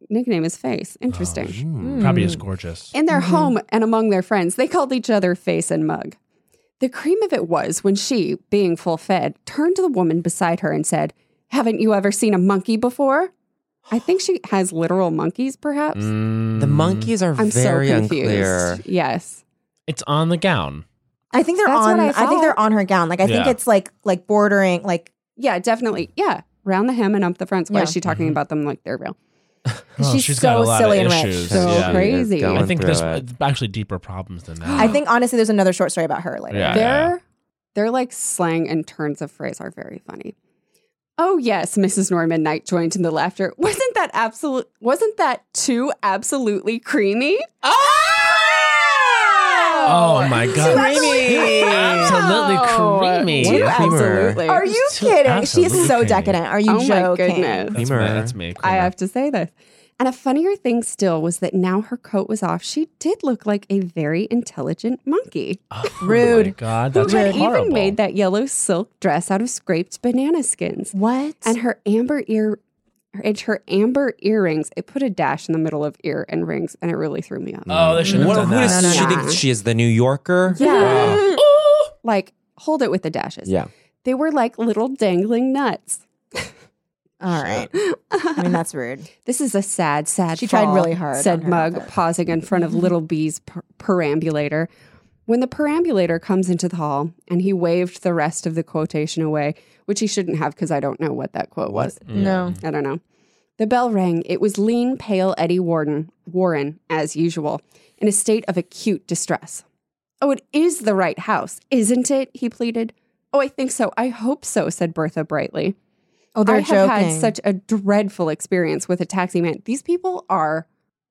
nickname is Face. Interesting. Hmm. Probably is gorgeous. In their home and among their friends, they called each other Face and Mug. The cream of it was when she, being full-fed, turned to the woman beside her and said, "Haven't you ever seen a monkey before?" I think she has literal monkeys, perhaps. Mm. The monkeys are I'm very so confused. unclear. Yes. It's on the gown. I think they're That's on. what I I, think they're thought. on her gown. Like I think Yeah. it's like like bordering. Like Yeah, definitely. Yeah. Round the hem and up the front. Why Yeah. is she talking about them like they're real? Oh, she's, she's got so a lot silly of and rich. issues. So Yeah. crazy. Going I think through there's it. actually deeper problems than that. I think honestly, there's another short story about her later. Yeah. Their their like slang and turns of phrase are very funny. Oh yes, Missus Norman Knight joined in the laughter. Wasn't that absolute? Wasn't that too absolutely creamy? Oh my god. Creamy. Absolutely creamy. Too What a creamer. absolutely. Are you Too kidding? She's absolutely so creamy. decadent. Are you Oh my joking? goodness. That's, Creamer. me, that's me. I creamer. have to say this. And a funnier thing still was that now her coat was off, she did look like a very intelligent monkey. Oh Rude. my god, Who that's had horrible. even made that yellow silk dress out of scraped banana skins. What? And her amber ear, and her amber earrings, it put a dash in the middle of ear and rings, and it really threw me off. Oh, they shouldn't What, have who done does that. she no, think no. she is? The New Yorker? Yeah. Like, hold it with the dashes. Yeah. They were like little dangling nuts. All right. I mean, that's rude. This is a sad, sad She tried fall, really hard said on her Mug, outfit. pausing in front of Little Bee's per- perambulator. When the perambulator comes into the hall, and he waved the rest of the quotation away, which he shouldn't have because I don't know what that quote was. No. I don't know. The bell rang. It was lean, pale Eddie Warden, Warren, as usual, in a state of acute distress. "Oh, it is the right house, isn't it?" he pleaded. "Oh, I think so. I hope so," said Bertha brightly. Oh, they're I have joking. had such a dreadful experience with a taxi man. These people are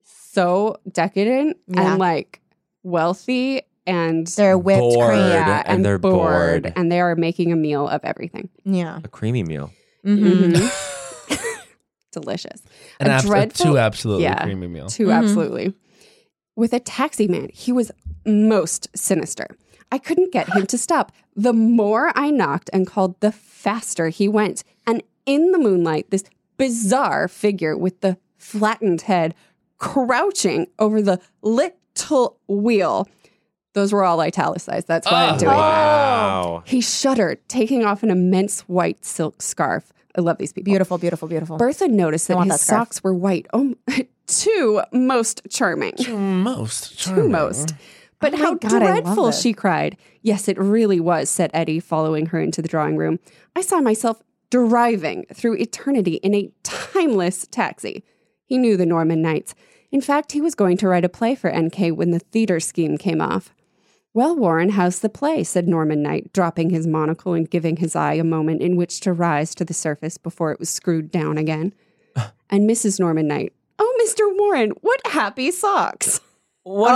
so decadent Yeah. and like wealthy and They're whipped Bored. cream. yeah, and they're bored. and they are making a meal of everything. Yeah. A creamy meal. Mm-hmm. Mhm. Delicious. An a abs- dreadful, two absolutely yeah, creamy meal. Two Mhm. absolutely. With a taxi man, he was most sinister. I couldn't get him to stop. The more I knocked and called, the faster he went. And in the moonlight, this bizarre figure with the flattened head crouching over the little wheel. Those were all italicized. That's why I'm Oh, doing that. Wow. He shuddered, taking off an immense white silk scarf. I love these people. Beautiful, beautiful, beautiful. Bertha noticed I that want his that scarf. socks were white. Oh, too most charming. Most Too charming. most. But Oh my how God, I love dreadful, this. she cried. Yes, it really was, said Eddie, following her into the drawing room. I saw myself driving through eternity in a timeless taxi. He knew the Norman Knights. In fact, he was going to write a play for N K when the theater scheme came off. Well, Warren, how's the play? Said Norman Knight, dropping his monocle and giving his eye a moment in which to rise to the surface before it was screwed down again. And Missus Norman Knight, oh, Mister Warren, what happy socks. What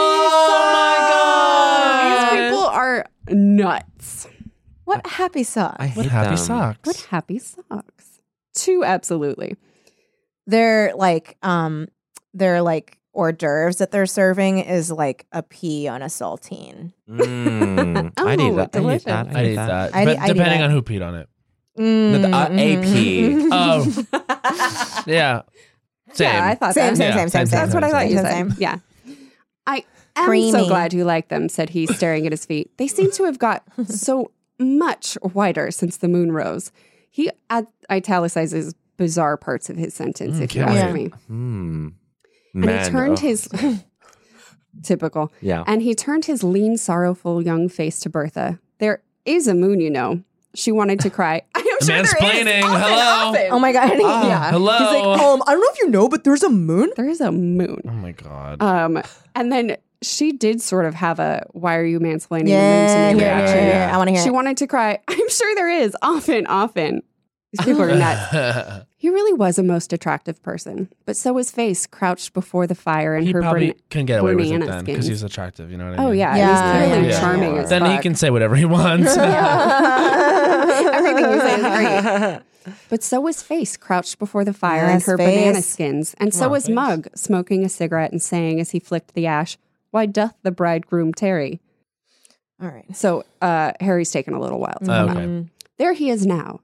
These people are nuts. What happy socks. I hate What happy them. socks. What happy socks. Too absolutely. They're like, um, they're like hors d'oeuvres that they're serving is like a pea on a saltine. Mm, I'd eat Oh, that. I'd eat delicious. that. I'd eat that. I'd But eat- I'd eat depending that. on who peed on it. No, the, uh, A P. Mhm. Oh. Yeah. Same. Yeah, I thought Same, that. same, Yeah, same, same, same, same. That's what I thought you Same, said. same. Yeah. I am Creamy. so glad you like them, said he, staring at his feet. They seem to have got so much whiter since the moon rose. He ad- italicizes bizarre parts of his sentence, Mm, if you can't ask wait. me. Hmm. And Men, he turned ugh. his typical. Yeah. And he turned his lean, sorrowful young face to Bertha. There is a moon, you know. She wanted to cry. I am sure there is. Mansplaining. Often, Hello. often. Oh my God. Ah, yeah. hello. He's like, um, I don't know if you know, but there's a moon. There is a moon. Oh my god. Um, and then she did sort of have a "Why are you mansplaining Yeah, the moon to me?" yeah, reaction. yeah, yeah. I want to hear She it. wanted to cry. I'm sure there is. Often, often. These people are nuts. He really was a most attractive person, but so his face crouched before the fire and he her probably burn- can get away with it banana then because skins. he's attractive. You know what I mean? Oh yeah, Yeah, he's clearly yeah, charming yeah. as Then fuck. he can say whatever he wants. Everything you say is great. But so was Face, crouched before the fire in Yes, her Face. banana skins. And so on, was Face. Mug, smoking a cigarette and saying as he flicked the ash, "Why doth the bridegroom tarry?" All right. So uh, Harry's taken a little while to Oh, come okay. out. There he is now,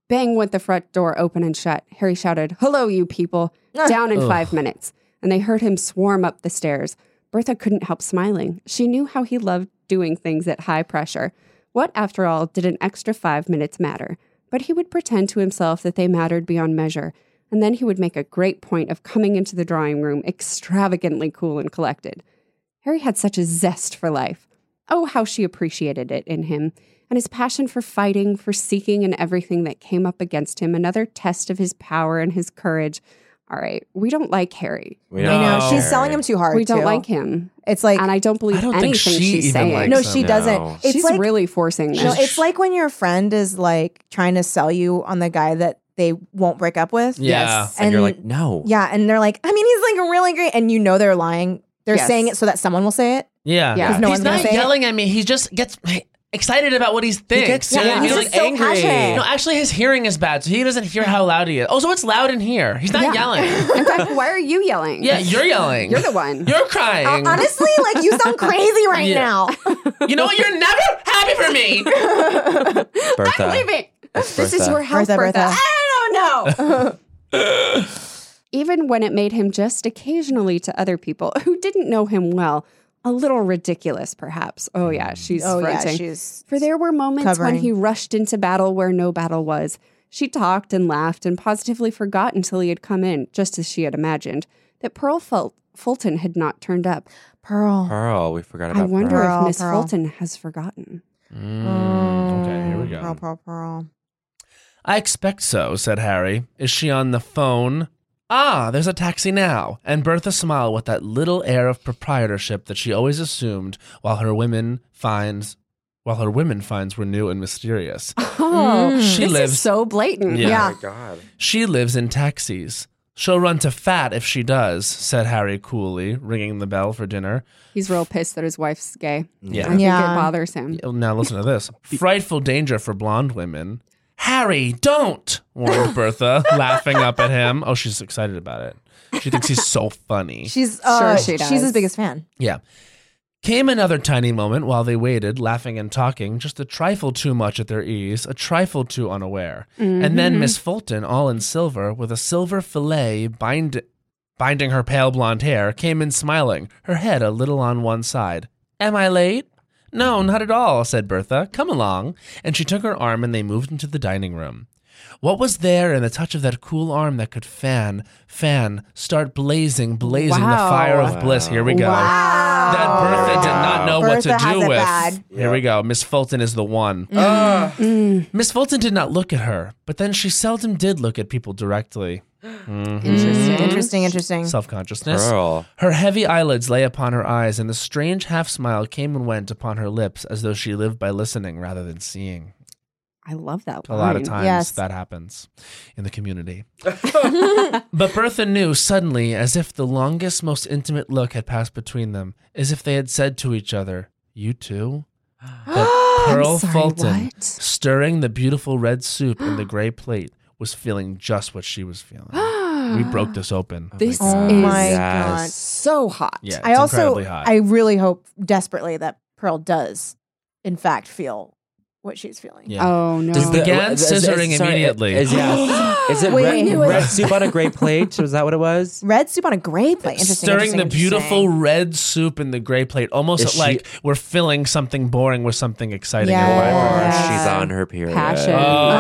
Bang went the front door open and shut. Harry shouted, "Hello, you people. Down in five minutes." And they heard him swarm up the stairs. Bertha couldn't help smiling. She knew how he loved doing things at high pressure. What, after all, did an extra five minutes matter? But he would pretend to himself that they mattered beyond measure. And then he would make a great point of coming into the drawing room extravagantly cool and collected. Harry had such a zest for life. Oh, how she appreciated it in him. And his passion for fighting, for seeking in everything that came up against him, another test of his power and his courage. All right, we don't like Harry. We I know. No. She's selling him too hard, We don't too. like him. It's like, And I don't believe I don't anything think she she's even saying. likes no, him. she No. doesn't. It's She's like, really forcing no, this. it's like when your friend is like trying to sell you on the guy that they won't break up with. Yeah. And, And you're like, no. Yeah, and they're like, I mean, he's like really great, and you know they're lying. They're Yes. saying it so that someone will say it. Yeah. Yeah. 'Cause no he's one's gonna not say it. yelling at me. He just gets excited about what he's thinks. gets You know, Yeah, you he's know, just so angry. passionate. no, actually, his hearing is bad, so he doesn't hear how loud he is. Oh, so it's loud in here. He's not Yeah. yelling. In fact, why are you yelling? Yeah, you're yelling. You're the one. You're crying. Honestly, like you sound crazy right Yeah. now. You know what? You're never happy for me. Bertha. I'm leaving. That's This is Bertha. your house, Bertha, Bertha. Bertha. I don't know. Even when it made him just occasionally to other people who didn't know him well, a little ridiculous, perhaps. Oh, yeah, she's Oh yeah, fronting. she's For there were moments covering. when he rushed into battle where no battle was. She talked and laughed and positively forgot until he had come in, just as she had imagined, that Pearl Ful- Fulton had not turned up. Pearl. Pearl. We forgot I about wonder Pearl. Pearl, if Miss Pearl. Fulton has forgotten. Mm, okay, here we go. Pearl, Pearl, Pearl. I expect so, said Harry. Is she on the phone? Ah, there's a taxi now. And Bertha smiled with that little air of proprietorship that she always assumed while her women finds while her women finds were new and mysterious. Oh, She this lives is so blatant. Yeah. Yeah. Oh my God. She lives in taxis. She'll run to fat if she does, said Harry coolly, ringing the bell for dinner. He's real pissed that his wife's gay. Yeah. I think Yeah. it bothers him. Now listen to this. Frightful danger for blonde women. Harry, don't, warned Bertha, laughing up at him. Oh, she's excited about it. She thinks he's so funny. She's uh, Sure she does. she's his biggest fan. Yeah. Came another tiny moment while they waited, laughing and talking, just a trifle too much at their ease, a trifle too unaware. And then Miss Fulton, all in silver, with a silver fillet bind- binding her pale blonde hair, came in smiling, her head a little on one side. Am I late? No, not at all, said Bertha. Come along. And she took her arm and they moved into the dining room. What was there in the touch of that cool arm that could fan, fan, start blazing, blazing the Wow. fire of bliss? Here we go. Wow. That Bertha did not know Bertha what to has do it with. bad. Here we go. Miss Fulton is the one. Miss Fulton did not look at her, but then she seldom did look at people directly. Interesting. Interesting, interesting. Self-consciousness. Pearl. Her heavy eyelids lay upon her eyes, and a strange half-smile came and went upon her lips as though she lived by listening rather than seeing. I love that A lot of line. times Yes. that happens in the community. But Bertha knew suddenly, as if the longest, most intimate look had passed between them, as if they had said to each other, "You too?" That Pearl sorry, Fulton, what? stirring the beautiful red soup in the gray plate, was feeling just what she was feeling. We broke this open. This Oh is my Yes. god. so hot. Yeah, it's I also incredibly hot. I really hope desperately that Pearl does in fact feel what she's feeling. Yeah. Oh no. Does the- began is- scissoring is- sorry, immediately. Is, yes. is it Wait, red, knew it. red soup on a great plate? Was that what it was? Red soup on a gray plate. Interesting. Stirring the interesting, beautiful interesting. red soup in the gray plate, almost Is she- like we're filling something boring with something exciting Yeah. and Or vibrant. Yeah. she's on her period. Passion.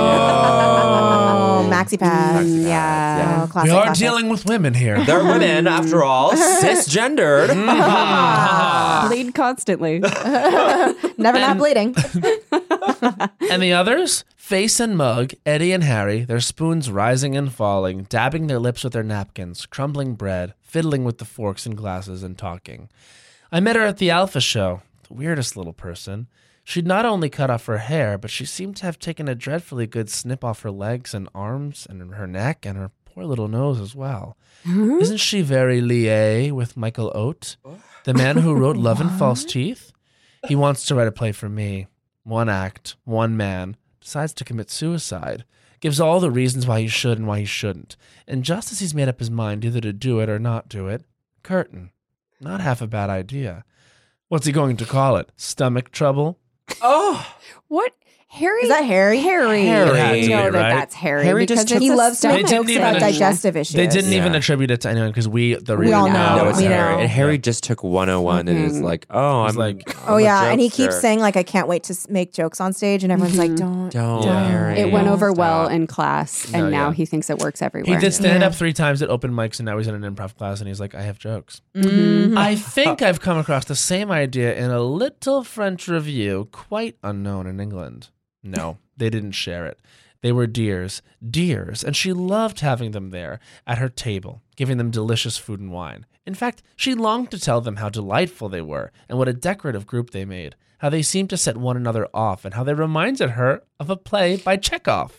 Oh, maxi pad. Maxi pads, yeah. yeah. Oh, classic, We are classic. dealing with women here. They're women, after all, cisgendered. Bleed constantly. Never not bleeding. And the others? Face and Mug, Eddie and Harry, their spoons rising and falling, dabbing their lips with their napkins, crumbling bread, fiddling with the forks and glasses, and talking. I met her at the Alpha show. The weirdest little person. She'd not only cut off her hair, but she seemed to have taken a dreadfully good snip off her legs and arms and her neck and her poor little nose as well. Isn't she very lié with Michael Oates, the man who wrote Love and False Teeth? He wants to write a play for me. One act, one man, decides to commit suicide, gives all the reasons why he should and why he shouldn't. And just as he's made up his mind either to do it or not do it, curtain. Not half a bad idea. What's he going to call it? Stomach trouble? Oh, What? Harry Is that Harry? Harry. Harry. I It had to know be, that right? that's Harry. Harry because just it's took- He a loves to step make They jokes didn't about even- digestive issues. They didn't even Yeah. attribute it to anyone because we, the reader, all know. No, it's We Harry. know. And Harry just took one oh one and is Mhm. like, oh, He's I'm like, I'm Oh a yeah, and he keeps jokester. saying like, I can't wait to s- make jokes on stage, and everyone's like, Mhm. don't. Don't, Yeah. Harry. It went over well Stop. in class, and No, now yeah. he thinks it works He everywhere. did stand Yeah. up three times at open mics, and now he's in an improv class, and he's like, I have jokes. Mhm. I think I've come across the same idea in a little French review, quite unknown in England. No, they didn't share it. They were dears, dears, and she loved having them there at her table, giving them delicious food and wine. In fact, she longed to tell them how delightful they were and what a decorative group they made, how they seemed to set one another off, and how they reminded her of a play by Chekhov.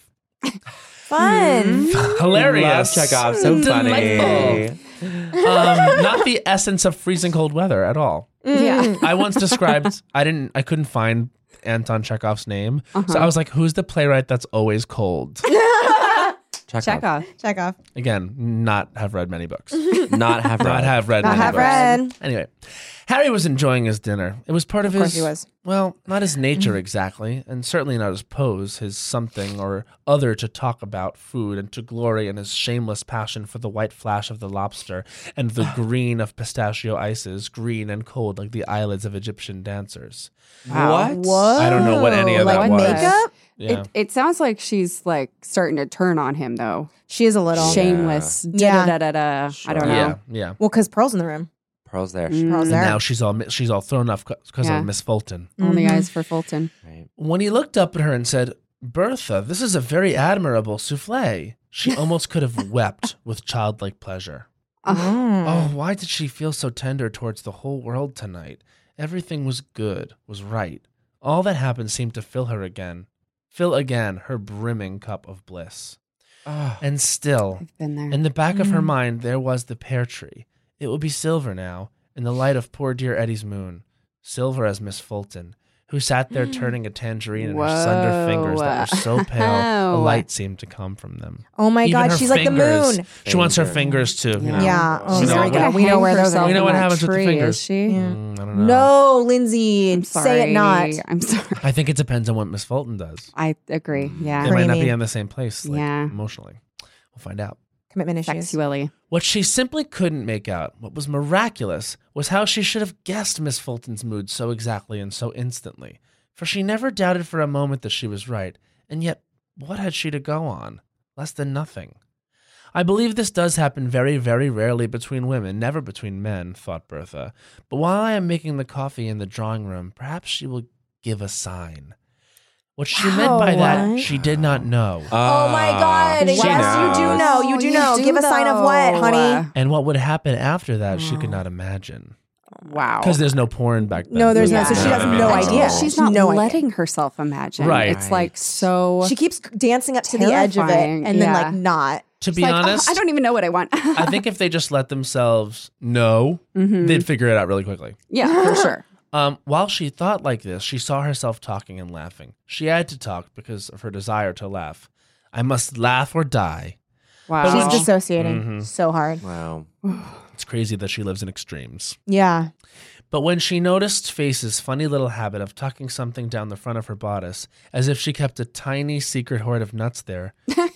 Fun. Hilarious. Love Chekhov, so Delightful. funny. Um, not the essence of freezing cold weather at all. Yeah. I once described, I didn't, I couldn't find Anton Chekhov's name. So Uh-huh. I was like, who's the playwright that's always cold? Chekhov. Check off. Check off. Again, not have read many books. Not have Not read. have read Not many have books. read. Anyway, Harry was enjoying his dinner. It was part of, Of course his, he was. well, not his nature exactly, and certainly not his pose, his something or other to talk about food and to glory in his shameless passion for the white flash of the lobster and the green of pistachio ices, green and cold like the eyelids of Egyptian dancers. What? What? I don't know what any of like that was. makeup? Yeah. It, it sounds like she's like starting to turn on him though. She is a little. Shameless. Yeah. Da, da, da, da, da. I don't know. yeah, yeah. Well, because Pearl's in the room. Pearl's there. Mm. Pearl's And there. now she's all she's all thrown off because Yeah. of Miss Fulton. Only Mhm. eyes for Fulton. Right. When he looked up at her and said, "Bertha, this is a very admirable souffle," she almost could have wept with childlike pleasure. Mm. Oh, why did she feel so tender towards the whole world tonight? Everything was good, was right. All that happened seemed to fill her again, fill again her brimming cup of bliss. Ah. And still, I've been there. in the back of Mm. her mind, there was the pear tree. It would be silver now, in the light of poor dear Eddie's moon. Silver as Miss Fulton, who sat there turning a tangerine in her slender fingers that were so pale, a Whoa. light seemed to come from them. Oh my Even God, her she's like the fingers. moon. She wants her Finger. fingers too. You know? Yeah. Oh, She's there not we go. gonna We know where those are. We know what happens with the tree, fingers. Is she? Mm, I don't know. No, Lindsay, I'm say sorry. it not. I'm sorry. I think it depends on what Miss Fulton does. I agree. Yeah. They might not Creamy. be in the same place, like, Yeah. emotionally. We'll find out. Commitment issues. Sexually. What she simply couldn't make out, what was miraculous, was how she should have guessed Miss Fulton's mood so exactly and so instantly. For she never doubted for a moment that she was right, and yet what had she to go on? Less than nothing. I believe this does happen very, very rarely between women, never between men, thought Bertha. But while I am making the coffee in the drawing room, perhaps she will give a sign. What she meant by that, What? she did not know. Oh my God. She Yes, you do knows. know. You do You know. do Give a sign of what, know. honey? And what would happen after that, she could Oh. not imagine. Wow. Because there's no porn back then. No, there's Yeah. no. So she Yeah. has Yeah. no Yeah. idea. She's not no idea. letting herself imagine. Right. It's like so. She keeps dancing up to the edge of it Terrifying. and then Yeah. like not. To be like, oh, honest, I don't even know what I want. I think if they just let themselves know, Mhm. they'd figure it out really quickly. Yeah, for sure. Um, while she thought like this, she saw herself talking and laughing. She had to talk because of her desire to laugh. I must laugh or die. Wow. But when She's she- dissociating Mhm. so hard. Wow. It's crazy that she lives in extremes. Yeah. But when she noticed Face's funny little habit of tucking something down the front of her bodice, as if she kept a tiny secret hoard of nuts there,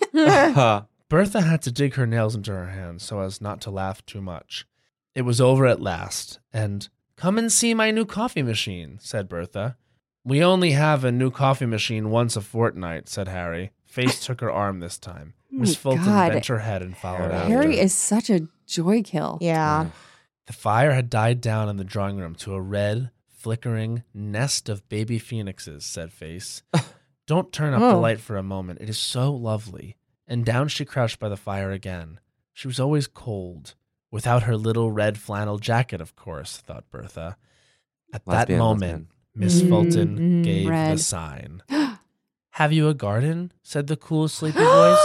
Huh. Bertha had to dig her nails into her hands so as not to laugh too much. It was over at last, and "Come and see my new coffee machine," said Bertha. "We only have a new coffee machine once a fortnight," said Harry. Face took her arm this time. Oh Miss my Fulton God. bent her head and followed after. Harry is such a joy kill. Yeah. The fire had died down in the drawing room to a red, flickering nest of baby phoenixes, said Face. "Don't turn up the Oh. light for a moment. It is so lovely." And down she crouched by the fire again. She was always cold. Without her little red flannel jacket, of course, thought Bertha. At that Lesbian, moment, Miss Mm, Fulton mm, gave the red. sign. "Have you a garden?" said the cool, sleepy voice.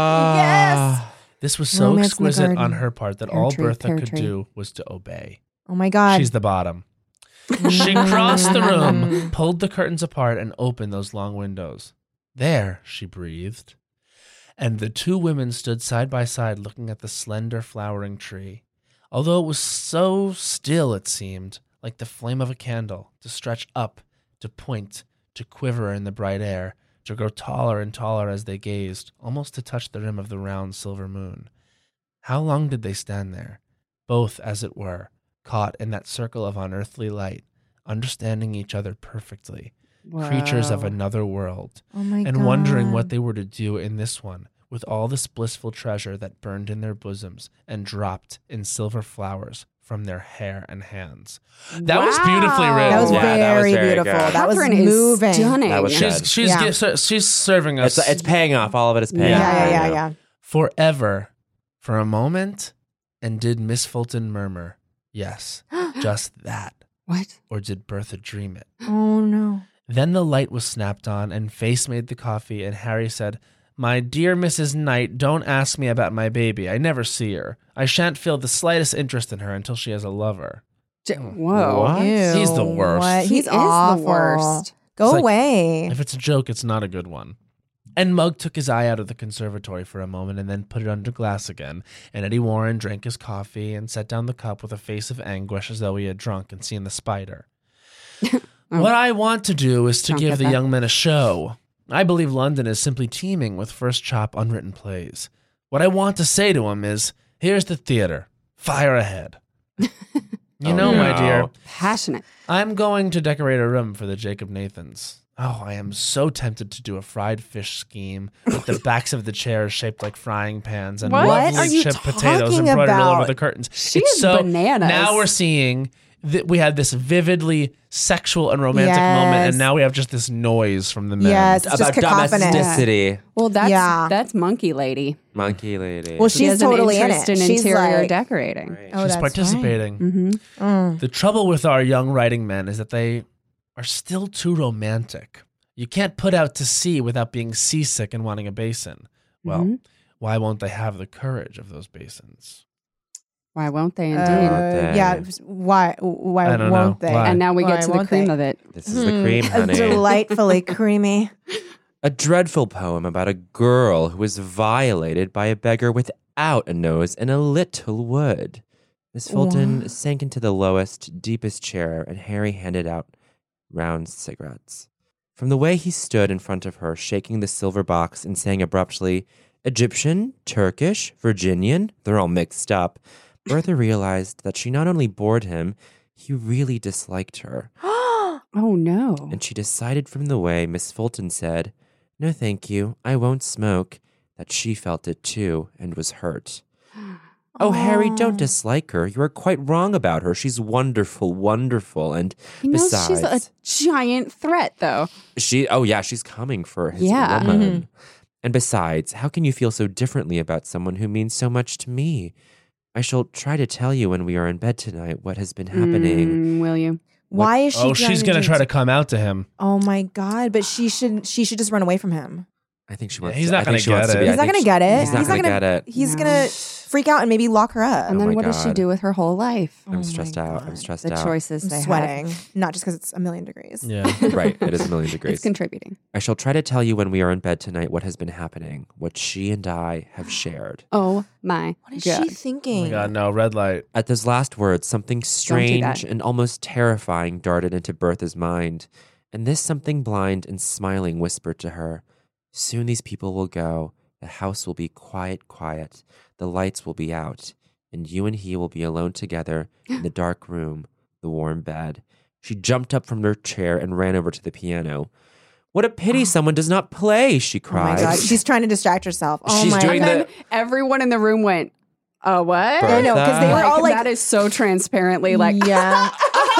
Yes. This was so Romance in the exquisite on garden. her part that Pear all tree, Bertha pear could tree. do was to obey. Oh my God. She's the bottom. She crossed the room, pulled the curtains apart, and opened those long windows. "There," she breathed. And the two women stood side by side looking at the slender flowering tree. Although it was so still, it seemed, like the flame of a candle, to stretch up, to point, to quiver in the bright air, to grow taller and taller as they gazed, almost to touch the rim of the round silver moon. How long did they stand there, both, as it were, caught in that circle of unearthly light, understanding each other perfectly, creatures of Whoa. another world, Oh my and God. wondering what they were to do in this one with all this blissful treasure that burned in their bosoms and dropped in silver flowers from their hair and hands. That was beautifully Wow. written. That was Yeah, that was very, very beautiful. good. That was Catherine is moving. stunning. That was She's good. she's Yeah. gi- she's serving us It's, it's paying off. All of it is paying Yeah, off. yeah, right yeah, now. yeah. forever for a moment. And did Miss Fulton murmur, yes, just that? What? Or did Bertha dream it? Oh no. Then the light was snapped on, and Face made the coffee, and Harry said, "My dear Missus Knight, don't ask me about my baby. I never see her. I shan't feel the slightest interest in her until she has a lover." J- Whoa. What? Ew, He's the worst. what? He He's is awful. the worst. Go It's like- away. If it's a joke, it's not a good one. And Mugg took his eye out of the conservatory for a moment and then put it under glass again. And Eddie Warren drank his coffee and set down the cup with a face of anguish as though he had drunk and seen the spider. Oh. What I want to do is to Don't give get the that. young men a show. I believe London is simply teeming with first chop unwritten plays. What I want to say to them is, here's the theater. Fire ahead. You Oh, know, my no. dear, Passionate. I'm going to decorate a room for the Jacob Nathans. Oh, I am so tempted to do a fried fish scheme with the backs of the chairs shaped like frying pans and What lovely are you chipped potatoes talking embroidered all over about? the curtains. She it's is so bananas. Now we're seeing that we had this vividly sexual and romantic moment, Yes. and now we have just this noise from the men. Yes, it's About just cacophonous. domesticity. Well, that's Yeah. that's Monkey Lady. Monkey lady. Well, She she's has totally an in interest it. in She's interior like, decorating. Right. Oh, She's that's participating. Mm-hmm. Mm. The trouble with our young writing men is that they are still too romantic. You can't put out to sea without being seasick and wanting a basin. Well, Mhm. why won't they have the courage of those basins? Why won't they? Uh, Indeed. they? yeah. Why? Why I don't won't know. they? Why? and now we Why get to the won't cream they? of it. This is the cream, Hmm, honey. Delightfully creamy. A dreadful poem about a girl who was violated by a beggar without a nose and a little wood. Miss Fulton What? sank into the lowest, deepest chair, and Harry handed out round cigarettes. From the way he stood in front of her, shaking the silver box and saying abruptly, Egyptian, Turkish, Virginian, they're all mixed up, Bertha realized that she not only bored him, he really disliked her. Oh no. And she decided from the way Miss Fulton said, No, thank you, I won't smoke, that she felt it too and was hurt. Oh, Harry, don't dislike her. You are quite wrong about her. She's wonderful, wonderful. And He knows besides, she's a giant threat, though. she, oh yeah, she's coming for his Yeah. woman. And besides, how can you feel so differently about someone who means so much to me? I shall try to tell you when we are in bed tonight what has been happening. Mm, will you? Why is she? Oh, she's trying gonna try do- to come out to him. Oh my god! But she should. She should just run away from him. I think she Yeah, wants. he's to, not I think gonna she wants get to it. be- I He's not think gonna she- get it. He's not gonna get it. He's No. gonna freak out and maybe lock her up. And Oh then my what does she God. do with her whole life? I'm Oh stressed my out. I'm God. stressed The out. choices I'm they sweating, have. not just because it's a million degrees. Yeah. Right, it is a million degrees. It's contributing. I shall try to tell you when we are in bed tonight what has been happening, what she and I have shared. Oh my What is God. she Oh thinking? my God, no, red light. At those last words, something that. strange and almost terrifying darted into Bertha's mind, and this something blind and smiling whispered to her, Soon these people will go, the house will be quiet, quiet, the lights will be out, and you and he will be alone together in the dark room, the warm bed. She jumped up from her chair and ran over to the piano. What a pity someone does not play, she Oh my cried. god! She's trying to distract herself. Oh She's my doing god! And then everyone in the room went, oh, what? I know because they were Like, all like, that is so transparently like, yeah.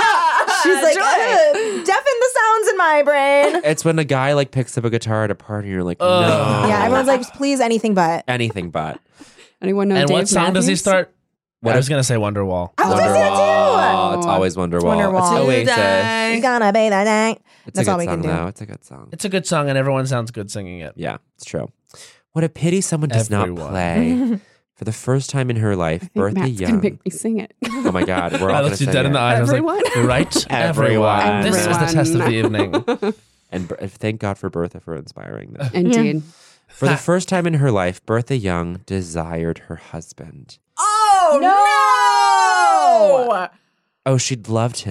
She's like, Joy. "Ugh, deafen the sounds in my brain. It's when a guy like picks up a guitar at a party and you're like, Ugh. no. Yeah, everyone's like, please, anything but. Anything but. anyone know And Dave what song does he Matthews? start? What I was is- gonna say Wonderwall. I was gonna say it Wonderwall. too. It's always Wonderwall. Wonderwall. It's Oasis. You gonna be the night. It's That's a all good we song, can do. though. It's a good song. It's a good song, and everyone sounds good singing it. Yeah, it's true. What a pity someone does Everyone. not play. For the first time in her life, I think Bertha Matt's Young. gonna make me sing it. Oh my God, we're all I going looked to you sing dead in it. the eye. I was Everyone? like, right, Everyone. everyone. This is the test of the evening. And Ber- thank God for Bertha for inspiring them. Indeed. For the first time in her life, Bertha Young desired her husband. Oh no! Oh, she'd loved him,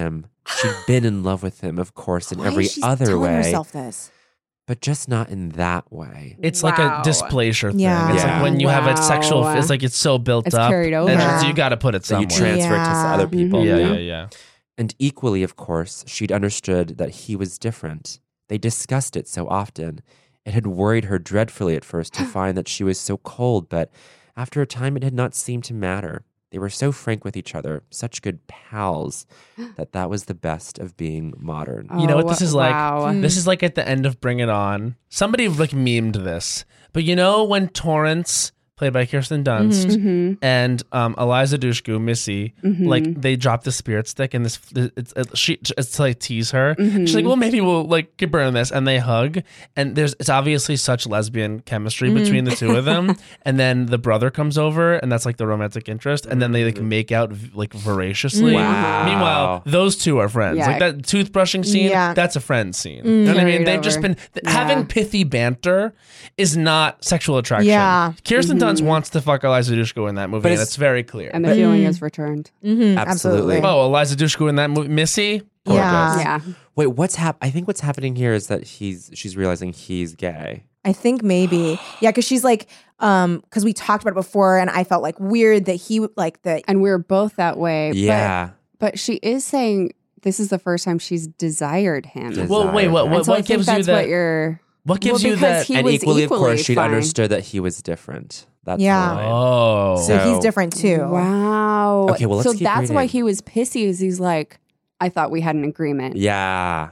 She'd been in love with him, of course, in Why every is she other telling way, herself this? but just not in that way. It's like Wow. a dysplasia thing. Yeah. It's Yeah. like when you have a Wow. sexual, it's like it's so built It's up. carried over. And Yeah. so you got to put it So you somewhere. transfer it to Yeah. other people. Mhm. yeah, you know? yeah, yeah. And equally, of course, she'd understood that he was different. They discussed it so often. It had worried her dreadfully at first to find that she was so cold, but after a time it had not seemed to matter. They were so frank with each other, such good pals, that that was the best of being modern. You know what this Oh, is like? wow. This is like at the end of Bring It On. Somebody like memed this, but you know when Torrance, played by Kirsten Dunst, Mhm. and um, Eliza Dushku, Missy, Mhm. like they drop the spirit stick and this, it's, it's she, it's to like tease her. Mhm. She's like, well, maybe we'll like get burn this, and they hug, and there's it's obviously such lesbian chemistry between the two of them, and then the brother comes over, and that's like the romantic interest, and then they like make out v- like voraciously. Wow. Meanwhile, those two are friends. Yeah. Like that toothbrushing scene, Yeah. that's a friend scene. You know what I mean? Carried They've just over. been th- Yeah. having pithy banter is not sexual attraction. Yeah. Kirsten Dunst wants to fuck Eliza Dushku in that movie, But and it's- it's very clear. And the feeling is returned. Mm-hmm, Absolutely. absolutely. Oh, Eliza Dushku in that movie, Missy. Yeah. Yeah. Wait, what's hap- I think what's happening here is that he's she's realizing he's gay. I think maybe. Yeah, because she's like, um, because we talked about it before, and I felt like weird that he like that. And we were both that way. Yeah. But, but she is saying this is the first time she's desired him. Des- Well, wait, what? And What, so I what think gives you that's that? what you're. What gives well, you because that? he and was equally, of course, she'd fine. understood that he was different. That's Yeah. the line. Oh, So, he's So- different too. Wow. Okay, well, let's so keep that's why reading. he was pissy. Is he's like, I thought we had an agreement. Yeah.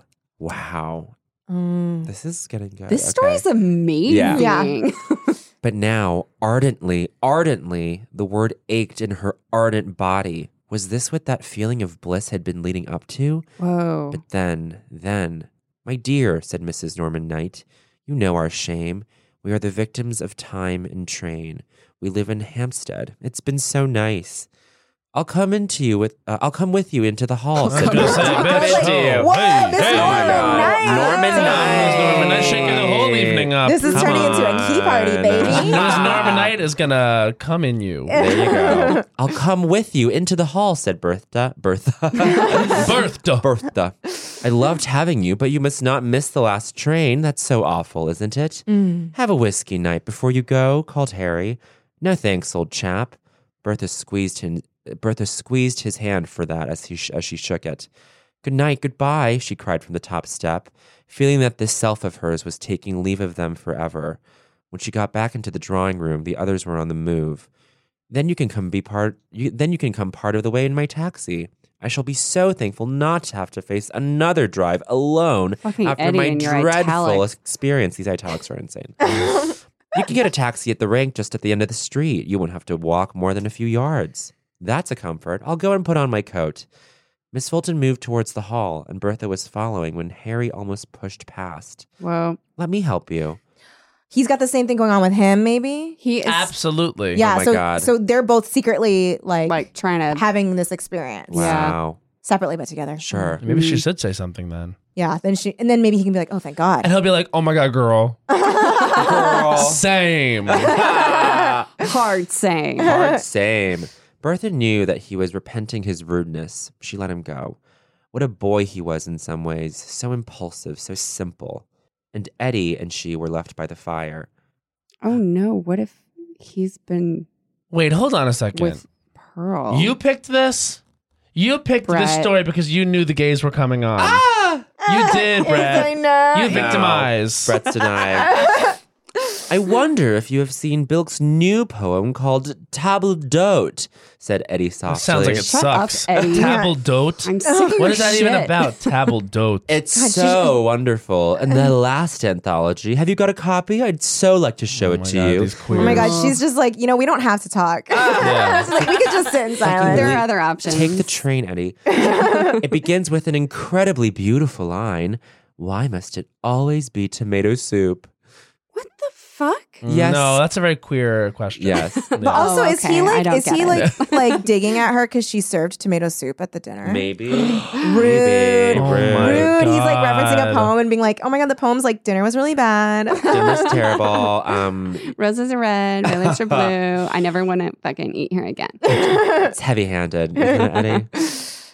Wow. Mm. This is getting good. This Okay. story's amazing. Yeah. Yeah. But now, ardently, ardently, the word ached in her ardent body. Was this what that feeling of bliss had been leading up to? Whoa. But then, then, my dear, said Missus Norman Knight, you know our shame. We are the victims of time and train. We live in Hampstead. It's been so nice. I'll come into you with. Uh, I'll come with you into the hall. said gonna say, Bertha. bitch, Come do you? into. Whoa, Hey, Miss hey. Oh my Norman God. Knight. Norman Knight. Miss Norman Knight shaking the whole evening up. This is Come turning into a key party, on. baby. Miss Norman Knight is gonna come in you. There you go. I'll come with you into the hall, said Bertha. Bertha. Bertha. Bertha. I loved having you, but you must not miss the last train. That's so awful, isn't it? Have a whiskey night before you go, called Harry. No thanks, old chap. Bertha squeezed him. Bertha squeezed his hand for that as he sh- as she shook it. Good night, goodbye, she cried from the top step, feeling that this self of hers was taking leave of them forever. When she got back into the drawing room, the others were on the move. Then you can come be part. You, then you can come part of the way in my taxi. I shall be so thankful not to have to face another drive alone Fucking after Eddie my in your dreadful italics. experience. These italics are insane. You can get a taxi at the rank just at the end of the street. You won't have to walk more than a few yards. That's a comfort. I'll go and put on my coat. Miss Fulton moved towards the hall, and Bertha was following when Harry almost pushed past. Whoa. Let me help you. He's got the same thing going on with him, maybe. He is Absolutely. Yeah. my so God. so they're both secretly like, like trying to. having this experience Yeah. Wow. separately but together. Sure. Maybe she should say something then. Yeah. Then she and then maybe he can be like, oh, thank God. And he'll be like, oh my God, girl. Girl. Same. Hard saying. Hard same. Bertha knew that he was repenting his rudeness. She let him go. What a boy he was in some ways. So impulsive, so simple. And Eddie and she were left by the fire. Oh no! What if he's been Wait, hold on a second. with Pearl? You picked this? You picked this Brett. story because you knew the gays were coming on. Ah! You did, Brett. I know. You victimized. Brett's denied. I wonder if you have seen Bilk's new poem called Table d'Hôte, said Eddie That softly. sounds like it Shut up, sucks. Eddie. Table d'Hôte. I'm sick of What your is that even shit. about? Table d'Hôte. It's God, so wonderful. And the last anthology. Have you got a copy? I'd so like to show Oh it my to God, you. these Oh my queers. God, she's just like, you know, we don't have to talk. Yeah. She's like, we could just sit in silence. There are other options. Take the train, Eddie. It begins with an incredibly beautiful line. Why must it always be tomato soup? What the fuck? Yes. No, that's a very queer question. Yes. But Yeah. also, Oh, is okay. he I like, don't is get he it. like, like digging at her because she served tomato soup at the dinner? Maybe. Rude. Maybe. Oh Rude. my Rude. He's like God. referencing a poem and being like, oh my God, the poem's like, dinner was really bad. Dinner's terrible. Um, Roses are red, violets are blue. I never want to fucking eat here again. it's heavy-handed, isn't it, Eddie?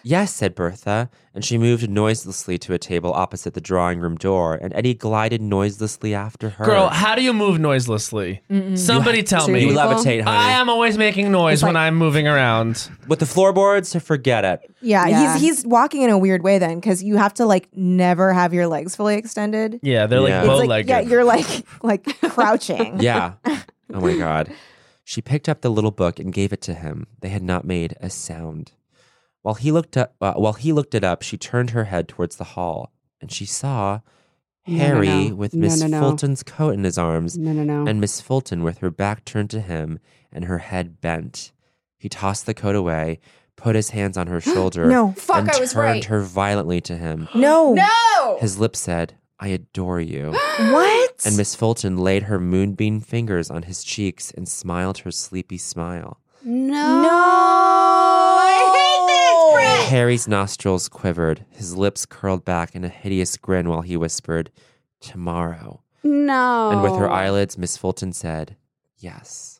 Yes, said Bertha, and she moved noiselessly to a table opposite the drawing room door, and Eddie glided noiselessly after her. Girl, how do you move noiselessly? Somebody tell Two me. you people? levitate, honey. I am always making noise It's when like- I'm moving around. With the floorboards, forget it. Yeah, Yeah. he's he's walking in a weird way then because you have to like never have your legs fully extended. Yeah, they're like Yeah. It's like bow-legged. yeah, you're like like crouching. Yeah. Oh my God. She picked up the little book and gave it to him. They had not made a sound. While he looked up, uh, while he looked it up, she turned her head towards the hall, and she saw No, no, Harry no. with No, Miss no, no. Fulton's coat in his arms, No, no, no. and Miss Fulton with her back turned to him and her head bent. He tossed the coat away, put his hands on her shoulder, No. Fuck, and I was turned right. her violently to him. No. No! His lips said, "I adore you." What? And Miss Fulton laid her moonbeam fingers on his cheeks and smiled her sleepy smile. No. No. I hate this, Brett. Harry's nostrils quivered. His lips curled back in a hideous grin while he whispered, "Tomorrow." No. And with her eyelids, Miss Fulton said, "Yes."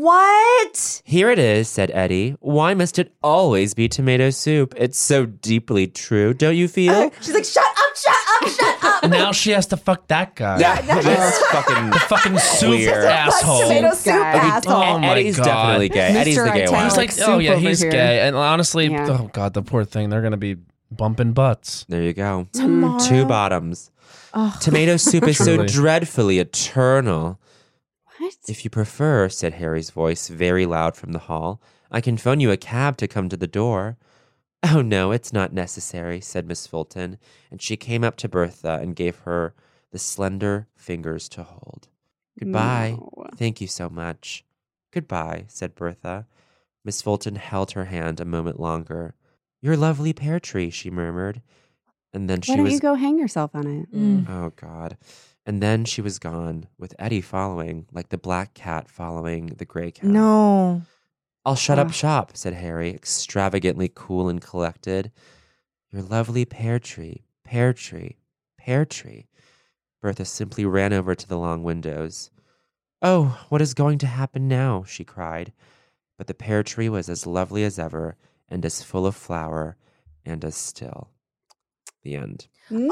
What? "Here it is," said Eddie. "Why must it always be tomato soup? It's so deeply true, don't you feel?" Uh, she's like, shut up, shut up, shut up. Now she has to fuck that guy. Yeah, that's fucking Fucking soup Queer. asshole. Tomato soup Guy. asshole. Oh my Eddie's God. definitely gay. Eddie's the Mister gay one. I was like, Italic oh yeah, soup he's over gay. here. And honestly, Yeah. oh God, the poor thing. They're gonna be bumping butts. There you go. Tomorrow. Two bottoms. Oh. Tomato soup is so Truly. dreadfully eternal. What? "If you prefer," said Harry's voice very loud from the hall, "I can phone you a cab to come to the door." "Oh, no, it's not necessary," said Miss Fulton, and she came up to Bertha and gave her the slender fingers to hold. "Goodbye. No. Thank you so much." "Goodbye," said Bertha. Miss Fulton held her hand a moment longer. "Your lovely pear tree," she murmured. And then she Why don't was you go hang yourself on it? Mm. Oh, God. And then she was gone, with Eddie following, like the black cat following the gray cat. No. "I'll shut up Ugh. shop," said Harry, extravagantly cool and collected. "Your lovely pear tree, pear tree, pear tree." Bertha simply ran over to the long windows. "Oh, what is going to happen now?" she cried. But the pear tree was as lovely as ever, and as full of flower, and as still. The end. No!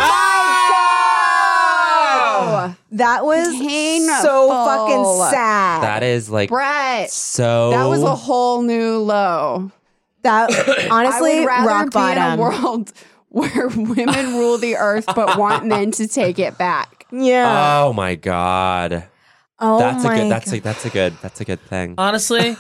Oh! That was Painful. so fucking sad. That is like Brett, so. that was a whole new low. That I honestly, would rather rock be bottom. in a world where women rule the earth but want men to take it back. Yeah. Oh my God. oh That's my a good. That's God. a that's a good. That's a good thing. Honestly,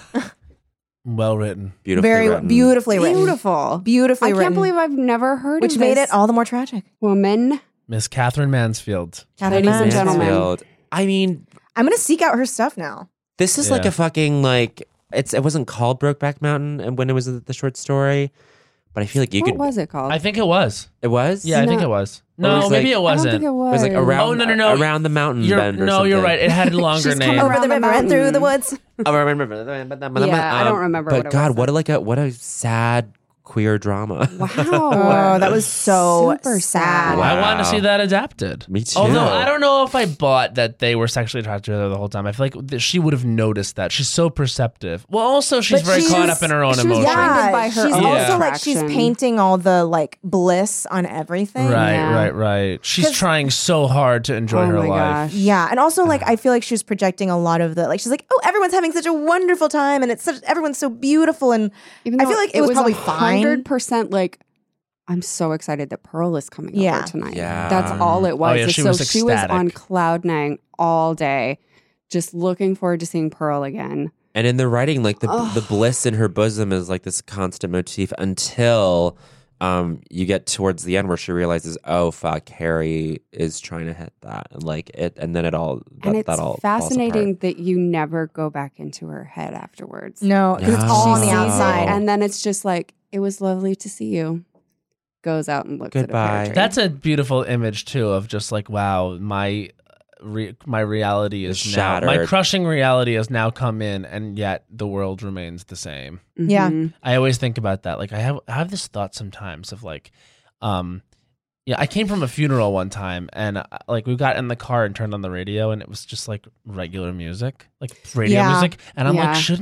well written. Beautifully very written. beautifully written. Beautiful. Beautifully I written. can't believe I've never heard which of made this it all the more tragic. woman. Miss Catherine Mansfield. Ladies and gentlemen. Mansfield. I mean, I'm gonna seek out her stuff now. this is like Yeah. a fucking like. It's it wasn't called Brokeback Mountain, and when it was the short story, but I feel like you What could. was it called? I think it was. It was. Yeah, I think No. it was. Or No, it was maybe like- it I wasn't. don't think it It was. was like around. Oh, no, no, no. Around the mountain You're, bend or no, something. you're right. It had a longer She's name. coming Over Around the the river and through the mountain. woods. Oh, I remember. Yeah, I don't Um, remember But what it God, was. what a like a what a sad queer drama. Wow. Oh, that was so Super sad. sad. Wow. I wanted to see that adapted. Me too. Although I don't know if I bought that they were sexually attracted to her the whole time. I feel like th- she would have noticed that. She's so perceptive. Well, also she's But very she's- caught up in her own she was emotions. blinded by her she's own also like she's attraction. painting all the like bliss on everything. Right, Yeah. right, right. She's 'Cause- trying so hard to enjoy Oh her my life. gosh. Yeah, and also like I feel like she was projecting a lot of the like she's like, oh, everyone's having such a wonderful time, and it's such everyone's so beautiful, and Even I though feel like it was probably one fine. hundred percent like, I'm so excited that Pearl is coming Yeah. over tonight. Yeah. That's all it was. Oh, yeah, And she so was she was on ecstatic. cloud nine all day, just looking forward to seeing Pearl again. And in the writing, like the Ugh. the bliss in her bosom is like this constant motif until um you get towards the end where she realizes, oh fuck, Harry is trying to hit that, and like it, and then it all that, And it's that all falls fascinating apart. that you never go back into her head afterwards. no, because it's No. all She on the sees it, outside. and then it's just like, it was lovely to see you. Goes out and looks Goodbye. at a pear tree. That's a beautiful image too of just like, wow, my re- my reality is It's now my shattered. crushing reality has now come in, and yet the world remains the same. Yeah. Mhm. I always think about that. Like I have I have this thought sometimes of like, um, yeah, I came from a funeral one time, and uh, like we got in the car and turned on the radio, and it was just like regular music, like radio Yeah. music, and I'm Yeah. like, shouldn't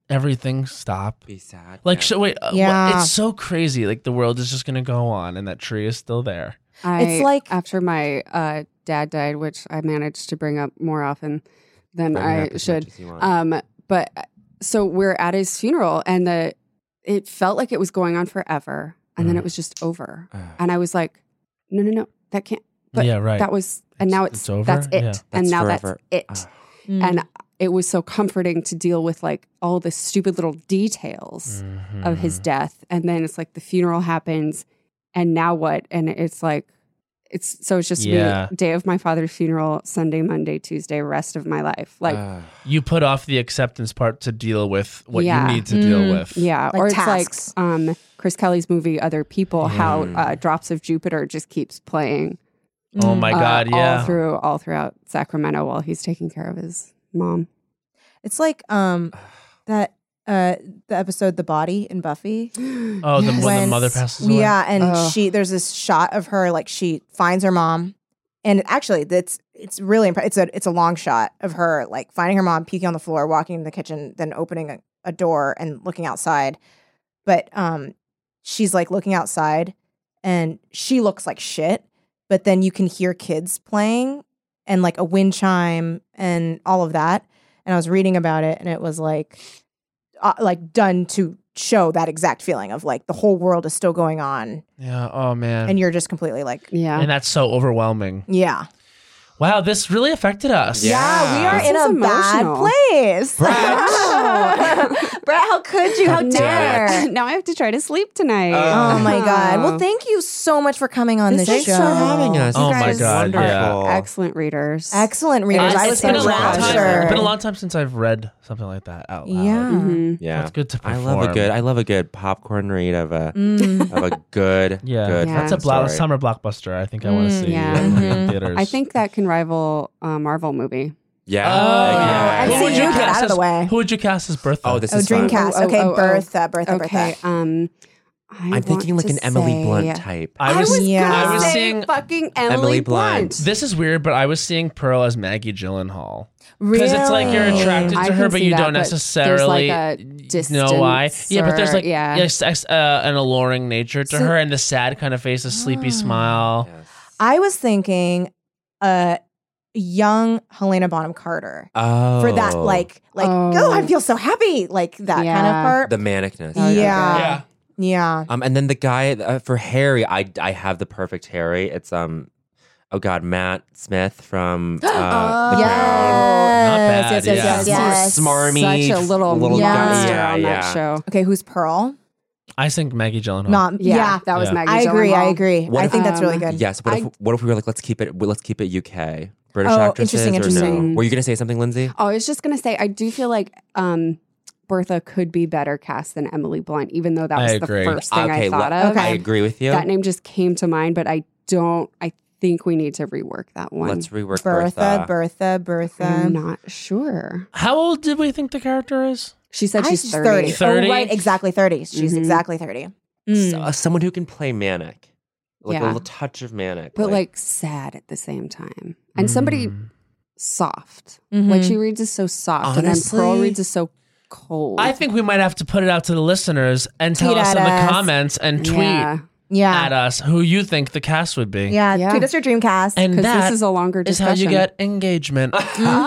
everything stop? Be sad. Like, yeah. sh- wait, uh, Yeah. what, it's so crazy. Like, the world is just going to go on and that tree is still there. I, It's like- after my uh, dad died, which I managed to bring up more often than Bring it I up as should. much as you want. Um, but so we're at his funeral, and the it felt like it was going on forever, and then Mm. it was just over. Ugh. And I was like, no, no, no, that can't. But Yeah, right. That was, and now It's- it's, it's over? That's it, Yeah. and That's now forever. that's it. Ugh. And it was so comforting to deal with like all the stupid little details Mm-hmm. of his death, and then it's like the funeral happens, and now what? And it's like. It's so it's just Yeah. me, day of my father's funeral, Sunday, Monday, Tuesday, rest of my life. Like, Ugh. You put off the acceptance part to deal with what Yeah. you need to deal Mm. with. yeah, Like or it's tasks. like um, Chris Kelly's movie, Other People, how Mm. uh, Drops of Jupiter just keeps playing. Oh my uh, God, yeah. all through all throughout Sacramento while he's taking care of his mom. It's like um that uh the episode The Body in Buffy. Oh, the, when the When- mother passes away? Yeah, and Ugh. she there's this shot of her like she finds her mom, and actually that's it's really impre- it's a it's a long shot of her like finding her mom, peeking on the floor, walking in the kitchen, then opening a, a door and looking outside. But um, she's like looking outside, and she looks like shit. But then you can hear kids playing and like a wind chime and all of that. And I was reading about it, and it was like uh, like done to show that exact feeling of like the whole world is still going on, Yeah. Oh, man. and you're just completely like, Yeah. And that's so overwhelming. yeah, Wow, this really affected us. yeah, we are This in is a bad emotional. place. Brett, how could you? How dare? now I have to try to sleep tonight. Oh my God. Well, thank you so much for coming on the Thanks show. for having us. Oh You my guys God, are yeah. wonderful. Excellent readers. Excellent readers. I It's was been a so long time. It's been a raptured. long time since I've read something like that out loud. Yeah. Mhm. Yeah, That's good to I perform. love a good. I love a good popcorn read of a Mm. of a good, Yeah, good. Yeah. that's a blo- story. summer blockbuster. I think I want to Mm, see yeah. uh, in Mhm. theaters. I think that can rival a Marvel movie. Yeah. Oh, yeah. and Who see, would you you get cast out of the as- way. Who would you cast as Bertha? Oh, this Oh, is fun. Dreamcast. Oh, oh, okay, oh, oh. Bertha, Bertha, Okay. Bertha. Um, I I'm thinking want like an to Emily say- Blunt type. I was, was Yeah. gonna I was say seeing. fucking Emily, Emily Blunt. Blunt. This is weird, but I was seeing Pearl as Maggie Gyllenhaal. Really? Because it's like you're attracted I to her, can but see you that, don't but there's necessarily like a know why. distance Yeah, but there's or- like yeah. yes, ex- uh, an alluring nature to So- her, and the sad kind of face, a sleepy smile. Yes. I was thinking a young Helena Bonham Carter Oh, for that, like, like, oh, Oh. I feel so happy, like that kind of Yeah. part. the manicness. Oh, yeah. yeah. yeah, yeah. Um, and then the guy uh, for Harry, I I have the perfect Harry. It's um, oh God, Matt Smith from uh, Oh, The yes. Crown. Not bad, yes, yes, yeah. yes, yes. Smarmy, Such a little, little Yeah. monster guy. on Yeah, that yeah. show. Okay, who's Pearl? I think Maggie Gyllenhaal. Not, Yeah, yeah. that was Yeah. Maggie I agree. I Gyllenhaal. agree. What I if- think that's really um, good. Yes. What if I- what if we were like, let's keep it let's keep it U K British Oh, actresses interesting, or no? interesting. Were you gonna say something, Lindsay? Oh, I was just gonna say, I do feel like um, Bertha could be better cast than Emily Blunt, even though that I was agree. the first thing okay, I thought le- of. I agree with you. That name just came to mind, but I don't. I think we need to rework that one. Let's rework Bertha, Bertha. Bertha, Bertha. I'm not sure. How old did we think the character is? She said I- she's thirty. thirty. Oh, right, exactly thirty. She's Mhm. exactly thirty. S- Mm. uh, someone who can play manic, like a Yeah. little touch of manic, but like sad at the same time, and somebody Mm. soft. Mhm. Like she reads is so soft, and then Pearl Honestly- reads is so cold. I think we might have to put it out to the listeners and tell Tweet us at in the us. comments and tweet yeah, Yeah. at us who you think the cast would be. Yeah. Yeah. Tweet us your Dreamcast. And because that this is a longer is how discussion. you get engagement. oh.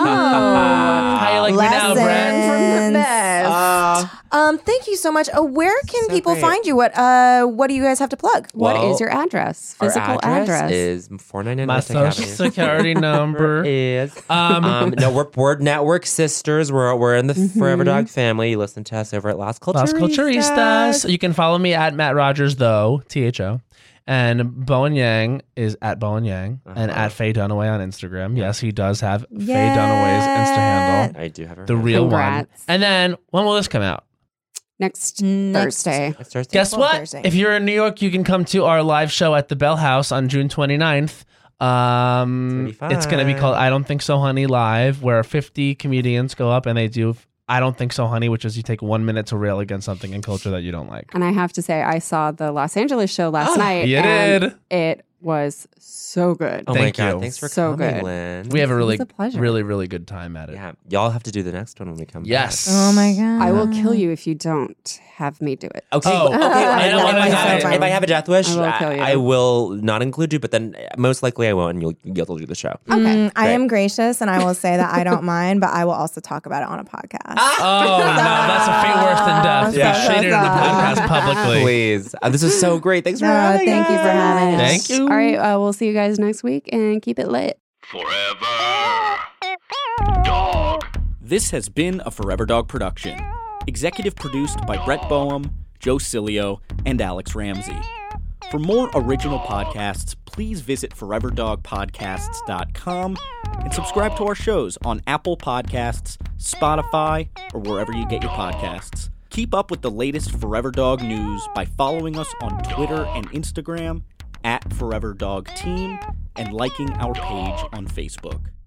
How you like me now, Brent? Lessons. Uh, Um, thank you so much. Uh, where can So people great. find you? What uh what do you guys have to plug? What is Well, your address? our Physical address, is four ninety nine My West social Avenue. security number. is. Um, Um, no, we're, we're network sisters. We're we're in the Forever Dog family. You listen to us over at Las Culturistas. Las Culturistas. You can follow me at Matt Rogers, though, T H O. And Bowen Yang is at Bowen Yang and Uh-huh. at Faye Dunaway on Instagram. Yes, he does have Faye Yeah. Dunaway's Insta handle, I do have her. the real Congrats. one. And then when will this come out? next, Next- Thursday. Next Thursday. Guess Well, what? Thursday. If you're in New York, you can come to our live show at the Bell House on June twenty-ninth. Um, It's gonna be it's going to be fun. called I Don't Think So Honey Live, where fifty comedians go up and they do I Don't Think So Honey, which is you take one minute to rail against something in culture that you don't like. And I have to say, I saw the Los Angeles show last night. you and did. It was so good. Oh Thank my God. you. Thanks for So coming, good. Lynn. We have a really, was a pleasure. really, really good time at it. Yeah. Y'all have to do the next one when we come Yes. back. Oh my God. I will kill you if you don't have me do it. Okay. Oh. okay. I I know know, if, I I have, know. if I have a death wish, I will I, kill you. I will not include you, but then most likely I won't, and you'll you'll do the show. Okay. Mm, I Great. am gracious, and I will say that I don't mind, but I will also talk about it on a podcast. Oh, no, that's a fate worse than death. Yeah. We shared it in the podcast publicly. Please. Uh, this is so great. Thanks for No, having thank us. you for having us. Thank you. All right. Uh, we'll see you guys next week and keep it lit. Forever. Dog. This has been a Forever Dog production. Executive produced by Brett Boehm, Joe Cilio, and Alex Ramsey. For more original podcasts, please visit forever dog podcasts dot com and subscribe to our shows on Apple Podcasts, Spotify, or wherever you get your podcasts. Keep up with the latest Forever Dog news by following us on Twitter and Instagram at Forever Dog Team and liking our page on Facebook.